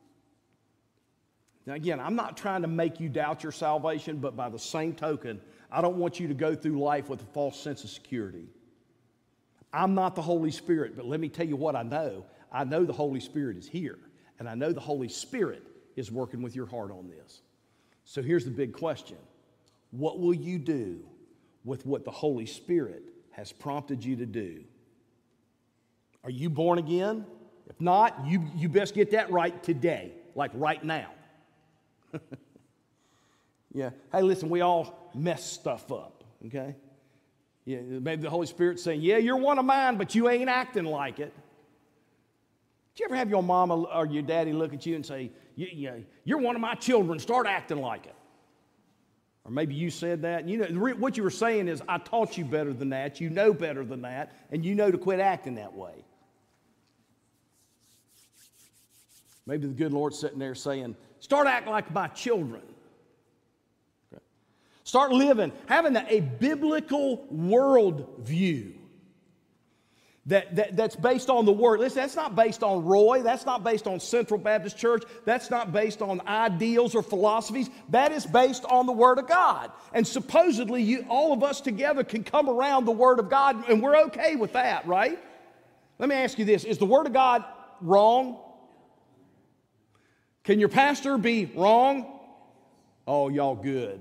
[SPEAKER 1] Now again, I'm not trying to make you doubt your salvation, but by the same token, I don't want you to go through life with a false sense of security. I'm not the Holy Spirit, but let me tell you what I know. I know the Holy Spirit is here, and I know the Holy Spirit is working with your heart on this. So here's the big question. What will you do with what the Holy Spirit has prompted you to do? Are you born again? If not, you best get that right today, like right now. Yeah. Hey, listen, we all mess stuff up, okay? Yeah, maybe the Holy Spirit's saying, yeah, you're one of mine, but you ain't acting like it. Did you ever have your mama or your daddy look at you and say, you're one of my children, start acting like it? Or maybe you said that. And you know, what you were saying is, I taught you better than that, you know better than that, and you know to quit acting that way. Maybe the good Lord's sitting there saying, start acting like my children. Okay. Start living, having a biblical worldview that's based on the Word. Listen, that's not based on Roy. That's not based on Central Baptist Church. That's not based on ideals or philosophies. That is based on the Word of God. And supposedly, all of us together can come around the Word of God, and we're okay with that, right? Let me ask you this. Is the Word of God wrong? Can your pastor be wrong? Oh, y'all good.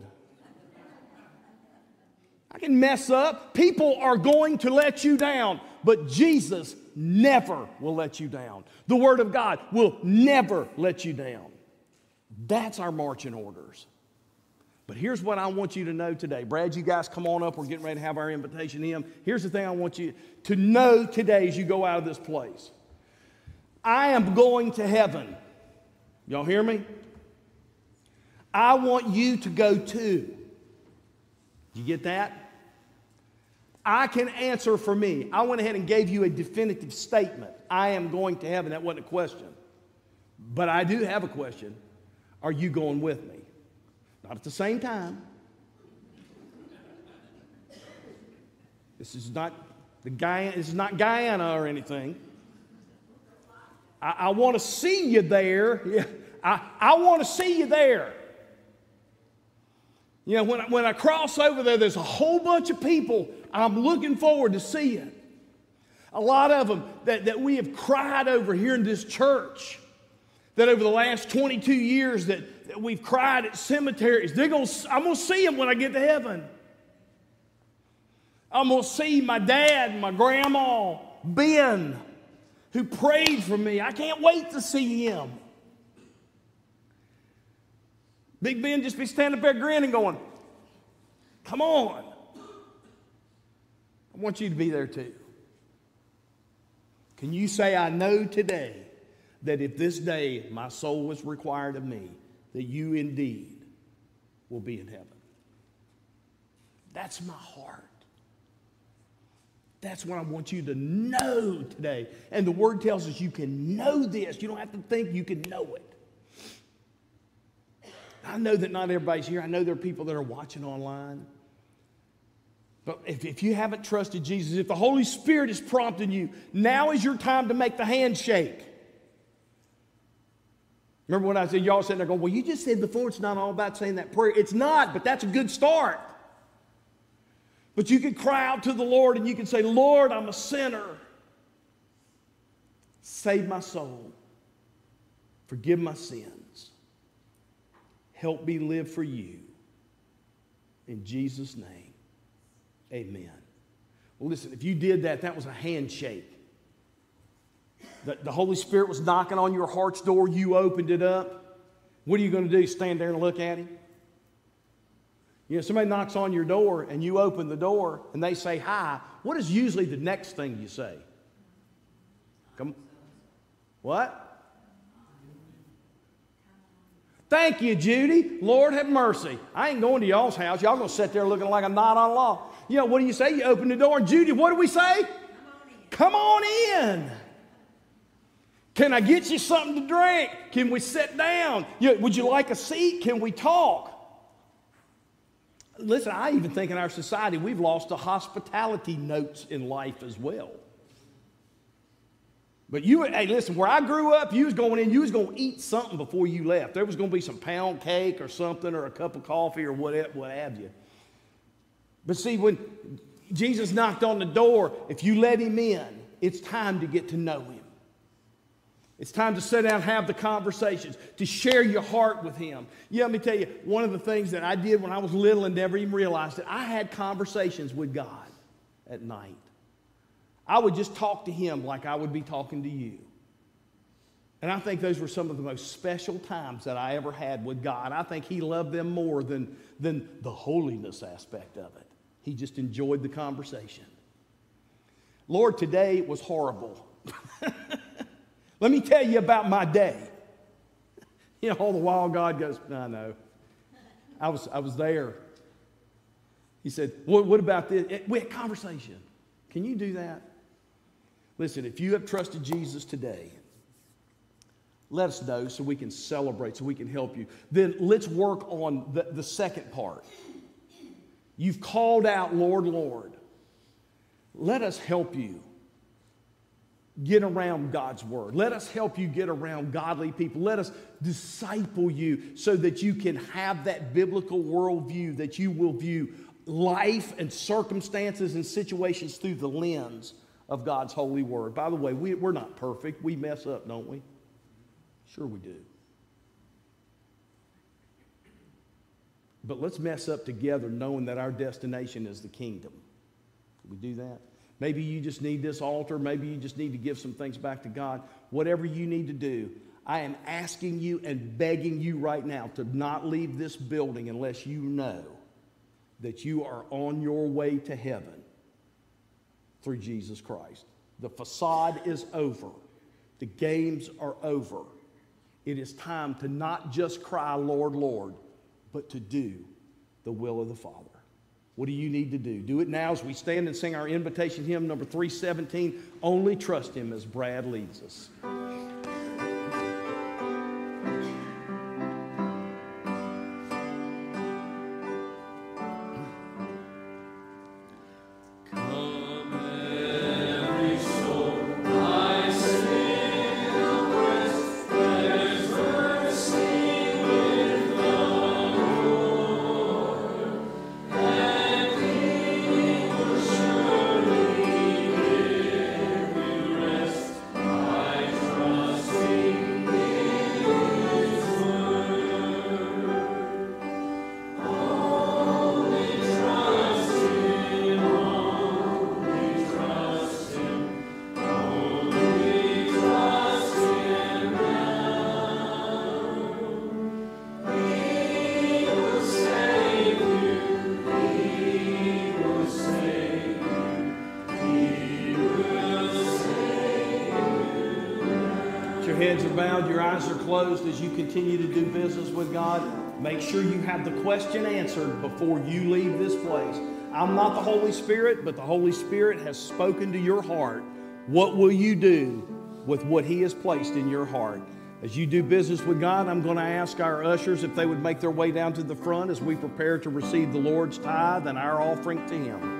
[SPEAKER 1] I can mess up. People are going to let you down, but Jesus never will let you down. The Word of God will never let you down. That's our marching orders. But here's what I want you to know today. Brad, you guys come on up. We're getting ready to have our invitation hymn. Here's the thing I want you to know today as you go out of this place. I am going to heaven. Y'all hear me? I want you to go too. You get that? I can answer for me. I went ahead and gave you a definitive statement. I am going to heaven. That wasn't a question. But I do have a question. are you going with me? Not at the same time. This is not Guyana or anything. I want to see you there. Yeah, I want to see you there. You know, when I cross over there, there's a whole bunch of people I'm looking forward to seeing. A lot of them that we have cried over here in this church, that over the last 22 years that we've cried at cemeteries. I'm going to see them when I get to heaven. I'm going to see my dad and my grandma, Ben, who prayed for me. I can't wait to see him. Big Ben just be standing up there grinning going, come on. I want you to be there too. Can you say, I know today that if this day my soul was required of me, that you indeed will be in heaven? That's my heart. That's what I want you to know today. And the Word tells us you can know this. You don't have to think, you can know it. I know that not everybody's here. I know there are people that are watching online. But if you haven't trusted Jesus, if the Holy Spirit is prompting you, now is your time to make the handshake. Remember when I said, y'all sitting there going, well, you just said before it's not all about saying that prayer. It's not, but that's a good start. But you can cry out to the Lord and you can say, Lord, I'm a sinner. Save my soul. Forgive my sins. Help me live for you. In Jesus' name, amen. Well, listen, if you did that, that was a handshake. The Holy Spirit was knocking on your heart's door. You opened it up. What are you going to do? Stand there and look at Him? You know, somebody knocks on your door and you open the door and they say hi. What is usually the next thing you say? Come. What? Thank you, Judy. Lord have mercy. I ain't going to y'all's house. Y'all going to sit there looking like a knot on law. You know, what do you say? You open the door and Judy, what do we say? Come on in. Can I get you something to drink? Can we sit down? Would you like a seat? Can we talk? Listen, I even think in our society we've lost the hospitality notes in life as well. But hey, listen, where I grew up, you was going in, you was going to eat something before you left. There was going to be some pound cake or something or a cup of coffee or what have you. But see, when Jesus knocked on the door, if you let Him in, it's time to get to know Him. It's time to sit down and have the conversations, to share your heart with Him. Yeah, let me tell you, one of the things that I did when I was little and never even realized it, I had conversations with God at night. I would just talk to Him like I would be talking to you. And I think those were some of the most special times that I ever had with God. I think He loved them more than the holiness aspect of it. He just enjoyed the conversation. Lord, today was horrible. Let me tell you about my day. You know, all the while God goes, I know. I was there. He said, what about this? We had conversation. Can you do that? Listen, if you have trusted Jesus today, let us know so we can celebrate, so we can help you. Then let's work on the second part. You've called out, Lord, Lord. Let us help you get around God's Word. Let us help you get around godly people. Let us disciple you so that you can have that biblical worldview, that you will view life and circumstances and situations through the lens of God's holy Word. By the way, we're not perfect. We mess up, don't we? Sure we do. But let's mess up together knowing that our destination is the kingdom. Can we do that? Maybe you just need this altar. Maybe you just need to give some things back to God. Whatever you need to do, I am asking you and begging you right now to not leave this building unless you know that you are on your way to heaven through Jesus Christ. The facade is over. The games are over. It is time to not just cry, Lord, Lord, but to do the will of the Father. What do you need to do? Do it now as we stand and sing our invitation hymn, number 317, Only Trust Him, as Brad leads us. Your heads are bowed, your eyes are closed as you continue to do business with God. Make sure you have the question answered before you leave this place. I'm not the Holy Spirit, but the Holy Spirit has spoken to your heart. What will you do with what He has placed in your heart? As you do business with God, I'm going to ask our ushers if they would make their way down to the front as we prepare to receive the Lord's tithe and our offering to Him.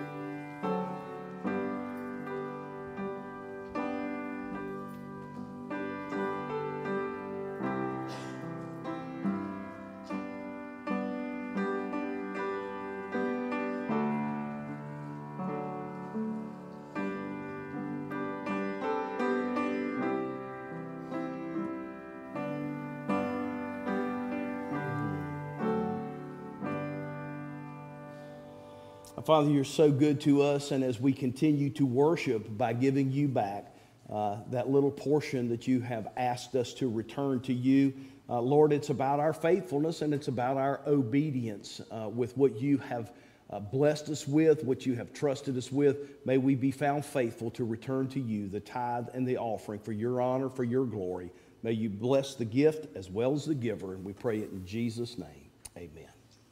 [SPEAKER 1] Father, you're so good to us, and as we continue to worship by giving you back that little portion that you have asked us to return to you, Lord, it's about our faithfulness and it's about our obedience with what you have blessed us with, what you have trusted us with. May we be found faithful to return to you the tithe and the offering for your honor, for your glory. May you bless the gift as well as the giver, and we pray it in Jesus' name. Amen.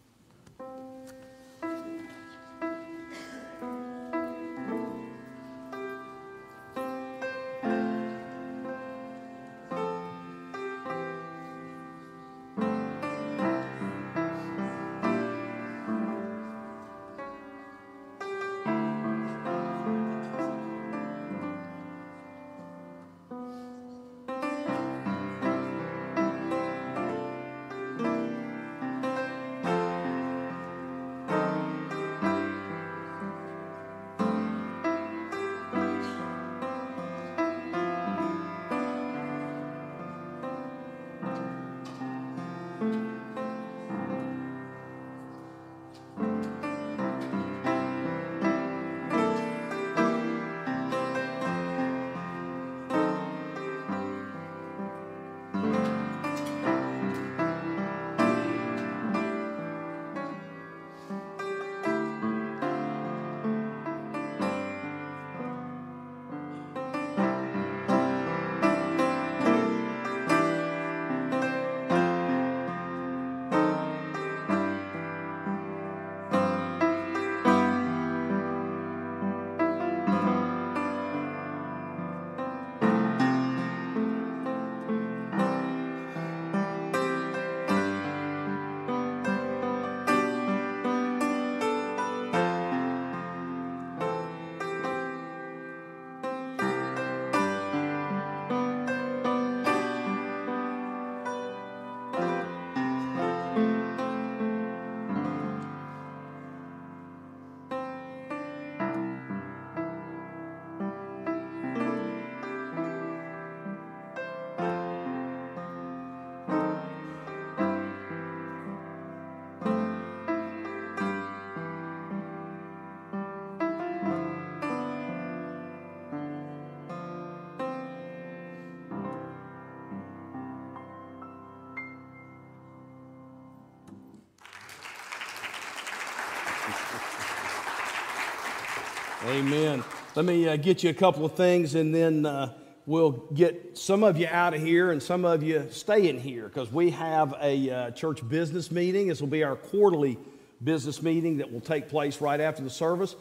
[SPEAKER 1] Amen. Let me get you a couple of things, and then we'll get some of you out of here and some of you stay in here, because we have a church business meeting. This will be our quarterly business meeting that will take place right after the service.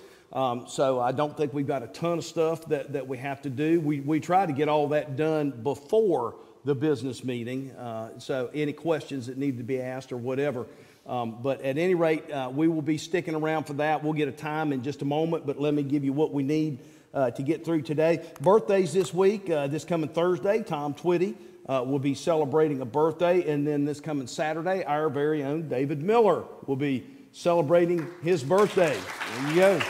[SPEAKER 1] So I don't think we've got a ton of stuff that we have to do. We try to get all that done before the business meeting. So any questions that need to be asked or whatever. But at any rate, we will be sticking around for that. We'll get a time in just a moment, but let me give you what we need to get through today. Birthdays this week, this coming Thursday, Tom Twitty will be celebrating a birthday. And then this coming Saturday, our very own David Miller will be celebrating his birthday. There you go.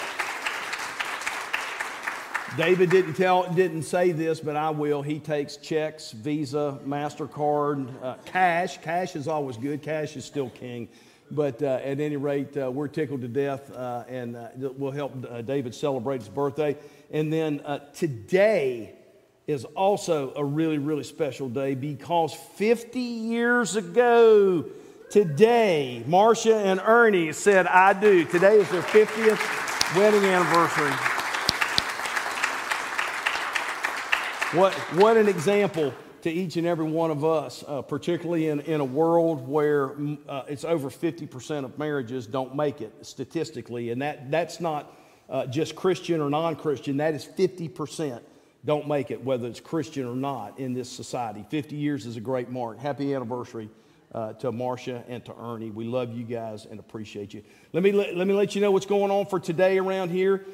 [SPEAKER 1] David didn't say this, but I will. He takes checks, Visa, MasterCard, cash. Cash is always good. Cash is still king. But at any rate, we're tickled to death, and we'll help David celebrate his birthday. And then today is also a really, really special day, because 50 years ago today, Marcia and Ernie said, "I do." Today is their 50th wedding anniversary. What an example to each and every one of us, particularly in a world where it's over 50% of marriages don't make it statistically. And that's not just Christian or non-Christian. That is 50% don't make it, whether it's Christian or not, in this society. 50 years is a great mark. Happy anniversary to Marcia and to Ernie. We love you guys and appreciate you. Let me let you know what's going on for today around here.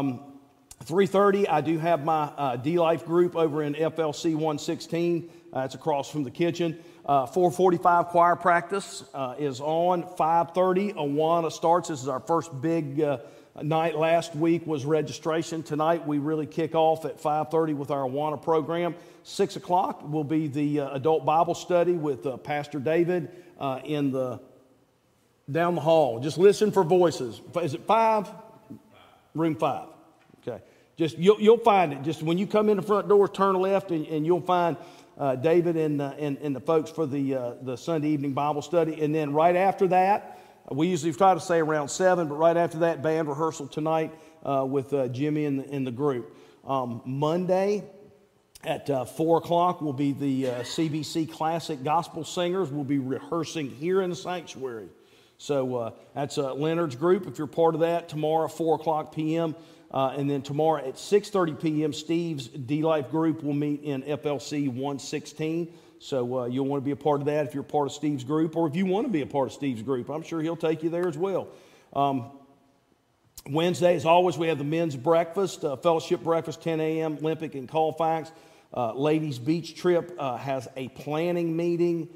[SPEAKER 1] 3:30, I do have my D-Life group over in FLC 116. It's across from the kitchen. 4:45 choir practice is on. 5:30, Awana starts. This is our first big night. Last week was registration. Tonight we really kick off at 5:30 with our Awana program. 6 o'clock will be the adult Bible study with Pastor David down the hall. Just listen for voices. Is it 5? Room 5. Okay. Just you'll find it. Just when you come in the front door, turn left, and you'll find David and the folks for the Sunday evening Bible study. And then right after that, we usually try to say around 7, but right after that, band rehearsal tonight with Jimmy and the group. Monday at 4 o'clock will be the CBC Classic Gospel Singers. We'll be rehearsing here in the sanctuary. So that's Leonard's group, if you're part of that. Tomorrow, 4 o'clock p.m., and then tomorrow at 6:30 p.m., Steve's D-Life group will meet in FLC 116. So you'll want to be a part of that if you're part of Steve's group, or if you want to be a part of Steve's group. I'm sure he'll take you there as well. Wednesday, as always, we have the men's breakfast, fellowship breakfast, 10 a.m., Olympic and Colfax. Ladies' beach trip has a planning meeting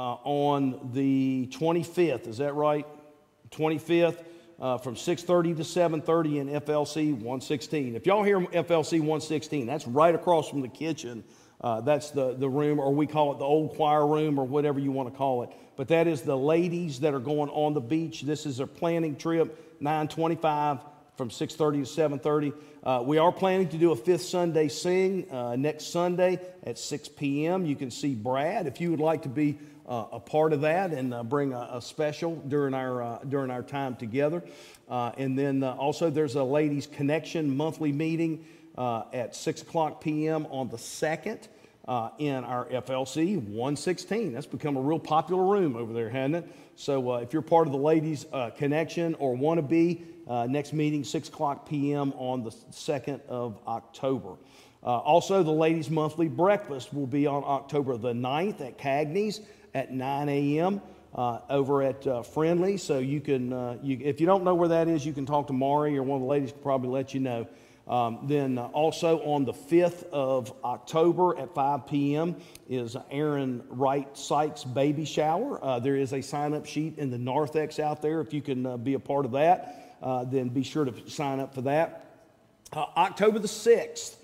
[SPEAKER 1] on the 25th. Is that right? 25th. From 6:30 to 7:30 in FLC 116. If y'all hear FLC 116, that's right across from the kitchen. That's the room, or we call it the old choir room, or whatever you want to call it. But that is the ladies that are going on the beach. This is a planning trip, 9:25 from 6:30 to 7:30. We are planning to do a Fifth Sunday Sing next Sunday at 6 p.m. You can see Brad if you would like to be a part of that and bring a special during our time together. And then also there's a Ladies Connection monthly meeting at 6 o'clock p.m. on the 2nd in our FLC 116. That's become a real popular room over there, hasn't it? So if you're part of the Ladies Connection or want to be, next meeting 6 o'clock p.m. on the 2nd of October. Also, the Ladies Monthly Breakfast will be on October the 9th at Cagney's at 9 a.m. Over at Friendly. So you can, if you don't know where that is, you can talk to Mari, or one of the ladies can probably let you know. Then also on the 5th of October at 5 p.m. is Aaron Wright Sykes baby shower. There is a sign-up sheet in the narthex out there. If you can be a part of that, then be sure to sign up for that. October the 6th.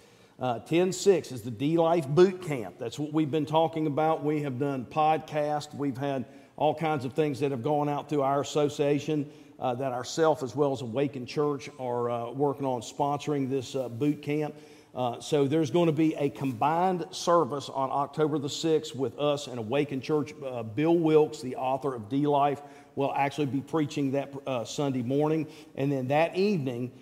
[SPEAKER 1] 10-6 is the D-Life Boot Camp. That's what we've been talking about. We have done podcasts. We've had all kinds of things that have gone out through our association that ourselves as well as Awaken Church are working on sponsoring this boot camp. So there's going to be a combined service on October the 6th with us and Awaken Church. Bill Wilkes, the author of D-Life, will actually be preaching that Sunday morning. And then that evening,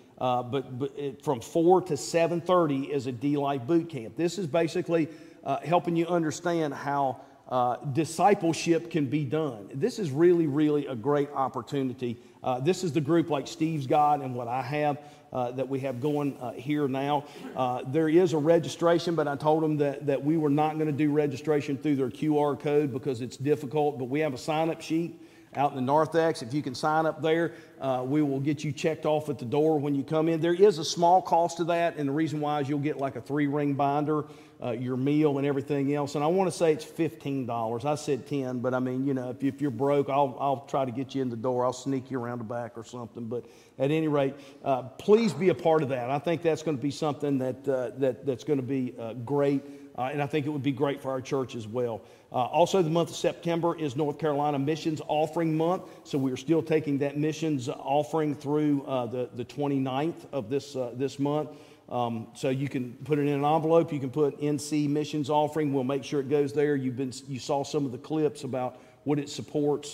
[SPEAKER 1] from 4 to 7:30 is a D-Life boot camp. This is basically helping you understand how discipleship can be done. This is really, really a great opportunity. This is the group like Steve's got and what I have that we have going here now. There is a registration, but I told them that we were not going to do registration through their QR code because it's difficult, but we have a sign-up sheet out in the narthex. If you can sign up there, we will get you checked off at the door when you come in. There is a small cost to that, and the reason why is you'll get like a 3-ring binder, your meal and everything else. And I want to say it's $15. I said 10, but I mean, you know, if you're broke, I'll try to get you in the door. I'll sneak you around the back or something. But at any rate, please be a part of that. I think that's going to be something that's going to be great. And I think it would be great for our church as well. Also, the month of September is North Carolina Missions Offering Month. So we are still taking that missions offering through the 29th of this month. So you can put it in an envelope. You can put NC Missions Offering. We'll make sure it goes there. You saw some of the clips about what it supports.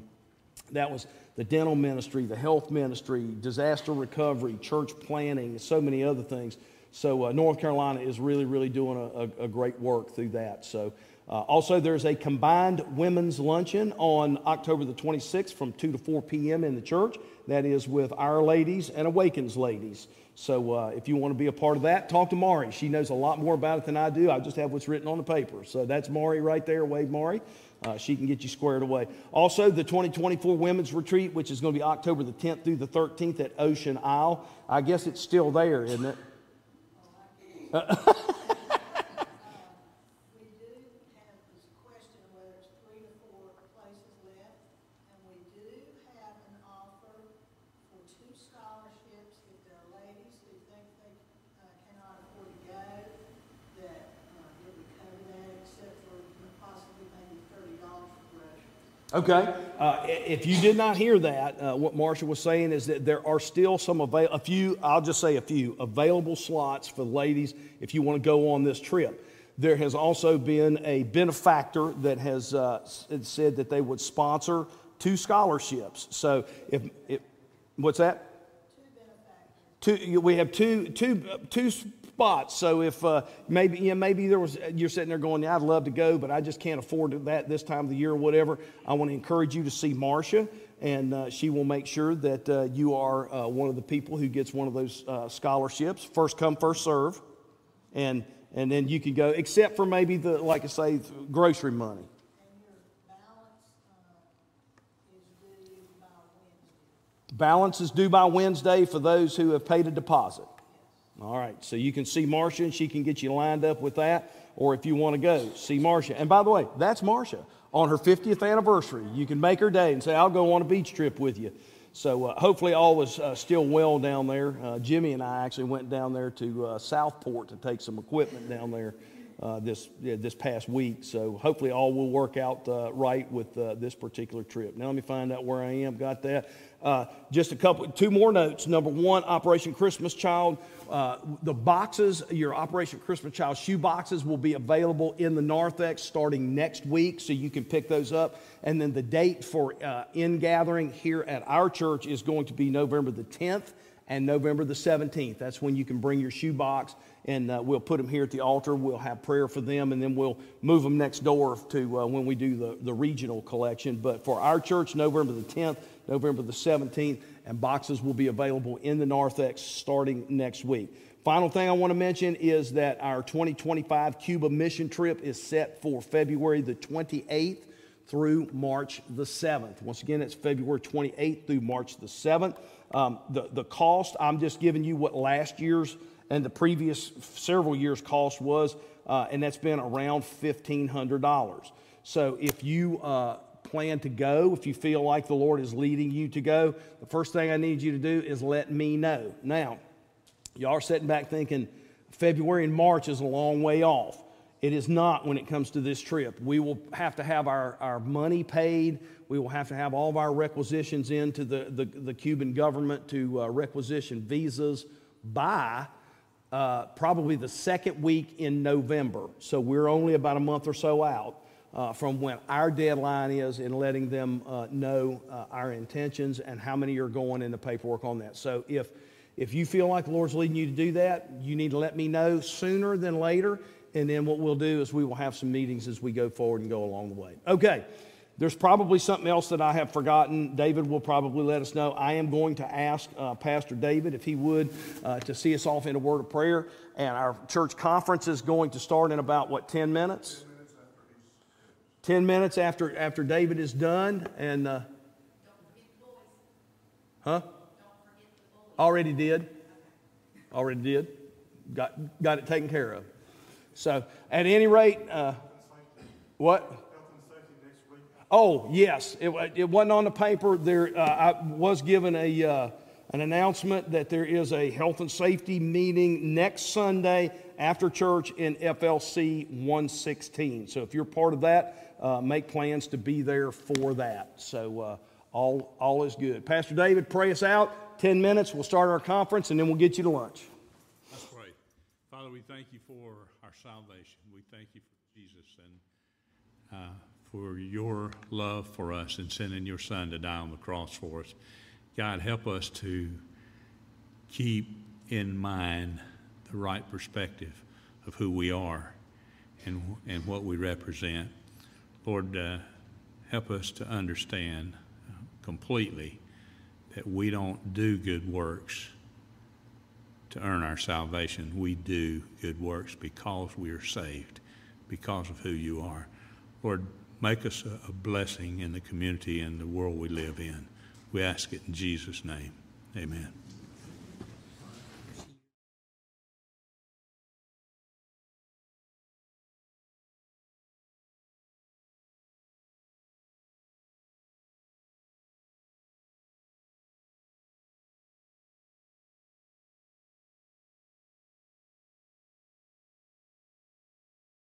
[SPEAKER 1] That was the dental ministry, the health ministry, disaster recovery, church planning, so many other things. So North Carolina is really, really doing a great work through that. So also there's a combined women's luncheon on October the 26th from 2 to 4 p.m. in the church. That is with Our Ladies and Awakens Ladies. So if you want to be a part of that, talk to Mari. She knows a lot more about it than I do. I just have what's written on the paper. So that's Mari right there. Wave Mari. She can get you squared away. Also, the 2024 Women's Retreat, which is going to be October the 10th through the 13th at Ocean Isle. I guess it's still there, isn't it?
[SPEAKER 3] We do have this question of whether it's 3 to 4 places left, and we do have an offer for 2 scholarships if there are ladies who think they cannot afford to go, that it would cover that, except for possibly maybe $30 for groceries.
[SPEAKER 1] Okay. If you did not hear that, what Marcia was saying is that there are still some available slots for ladies if you want to go on this trip. There has also been a benefactor that has said that they would sponsor 2 scholarships. So what's that? 2 benefactors. We have two spots. So if maybe there was, you're sitting there going, yeah, I'd love to go, but I just can't afford that this time of the year or whatever. I want to encourage you to see Marcia, and she will make sure that you are one of the people who gets one of those scholarships. First come, first serve, and then you can go, except for maybe like I say, grocery money. Balance is due by Wednesday for those who have paid a deposit. All right, so you can see Marcia, and she can get you lined up with that. Or if you want to go, see Marcia. And by the way, that's Marcia on her 50th anniversary. You can make her day and say, I'll go on a beach trip with you. So hopefully all was still well down there. Jimmy and I actually went down there to Southport to take some equipment down there this past week. So hopefully all will work out right with this particular trip. Now let me find out where I am. Got that. Just 2 more notes. Number 1, Operation Christmas Child. The boxes, your Operation Christmas Child shoe boxes will be available in the narthex starting next week, so you can pick those up. And then the date for in-gathering here at our church is going to be November the 10th and November the 17th. That's when you can bring your shoe box, and we'll put them here at the altar. We'll have prayer for them, and then we'll move them next door to when we do the regional collection. But for our church, November the 10th, November the 17th, and boxes will be available in the narthex starting next week. Final thing I want to mention is that our 2025 Cuba mission trip is set for February the 28th through March the 7th. Once again, it's February 28th through March the 7th. The cost, I'm just giving you what last year's and the previous several years' cost was, and that's been around $1,500. So if you plan to go, if you feel like the Lord is leading you to go, the first thing I need you to do is let me know. Now, y'all are sitting back thinking February and March is a long way off. It is not when it comes to this trip. We will have to have our money paid. We will have to have all of our requisitions into the Cuban government to requisition visas by probably the second week in November. So we're only about a month or so out from when our deadline is in letting them know our intentions and how many are going in the paperwork on that. So if you feel like the Lord's leading you to do that, you need to let me know sooner than later. And then what we'll do is we will have some meetings as we go forward and go along the way. Okay, there's probably something else that I have forgotten. David will probably let us know. I am going to ask Pastor David if he would to see us off in a word of prayer. And our church conference is going to start in about, 10 minutes? 10 minutes after David is done. And, Already did. Got it taken care of. So, at any rate, what? Oh, yes. It wasn't on the paper. I was given an announcement that there is a health and safety meeting next Sunday after church in FLC 116. So, if you're part of that, make plans to be there for that. So, all is good. Pastor David, pray us out. 10 minutes. We'll start our conference, and then we'll get you to lunch.
[SPEAKER 4] Let's pray. Father, we thank you for our salvation. We thank you for Jesus and for your love for us and sending your Son to die on the cross for us. God, help us to keep in mind the right perspective of who we are and what we represent. Lord, help us to understand completely that we don't do good works to earn our salvation. We do good works because we are saved, because of who you are. Lord, make us a blessing in the community and the world we live in. We ask it in Jesus' name. Amen.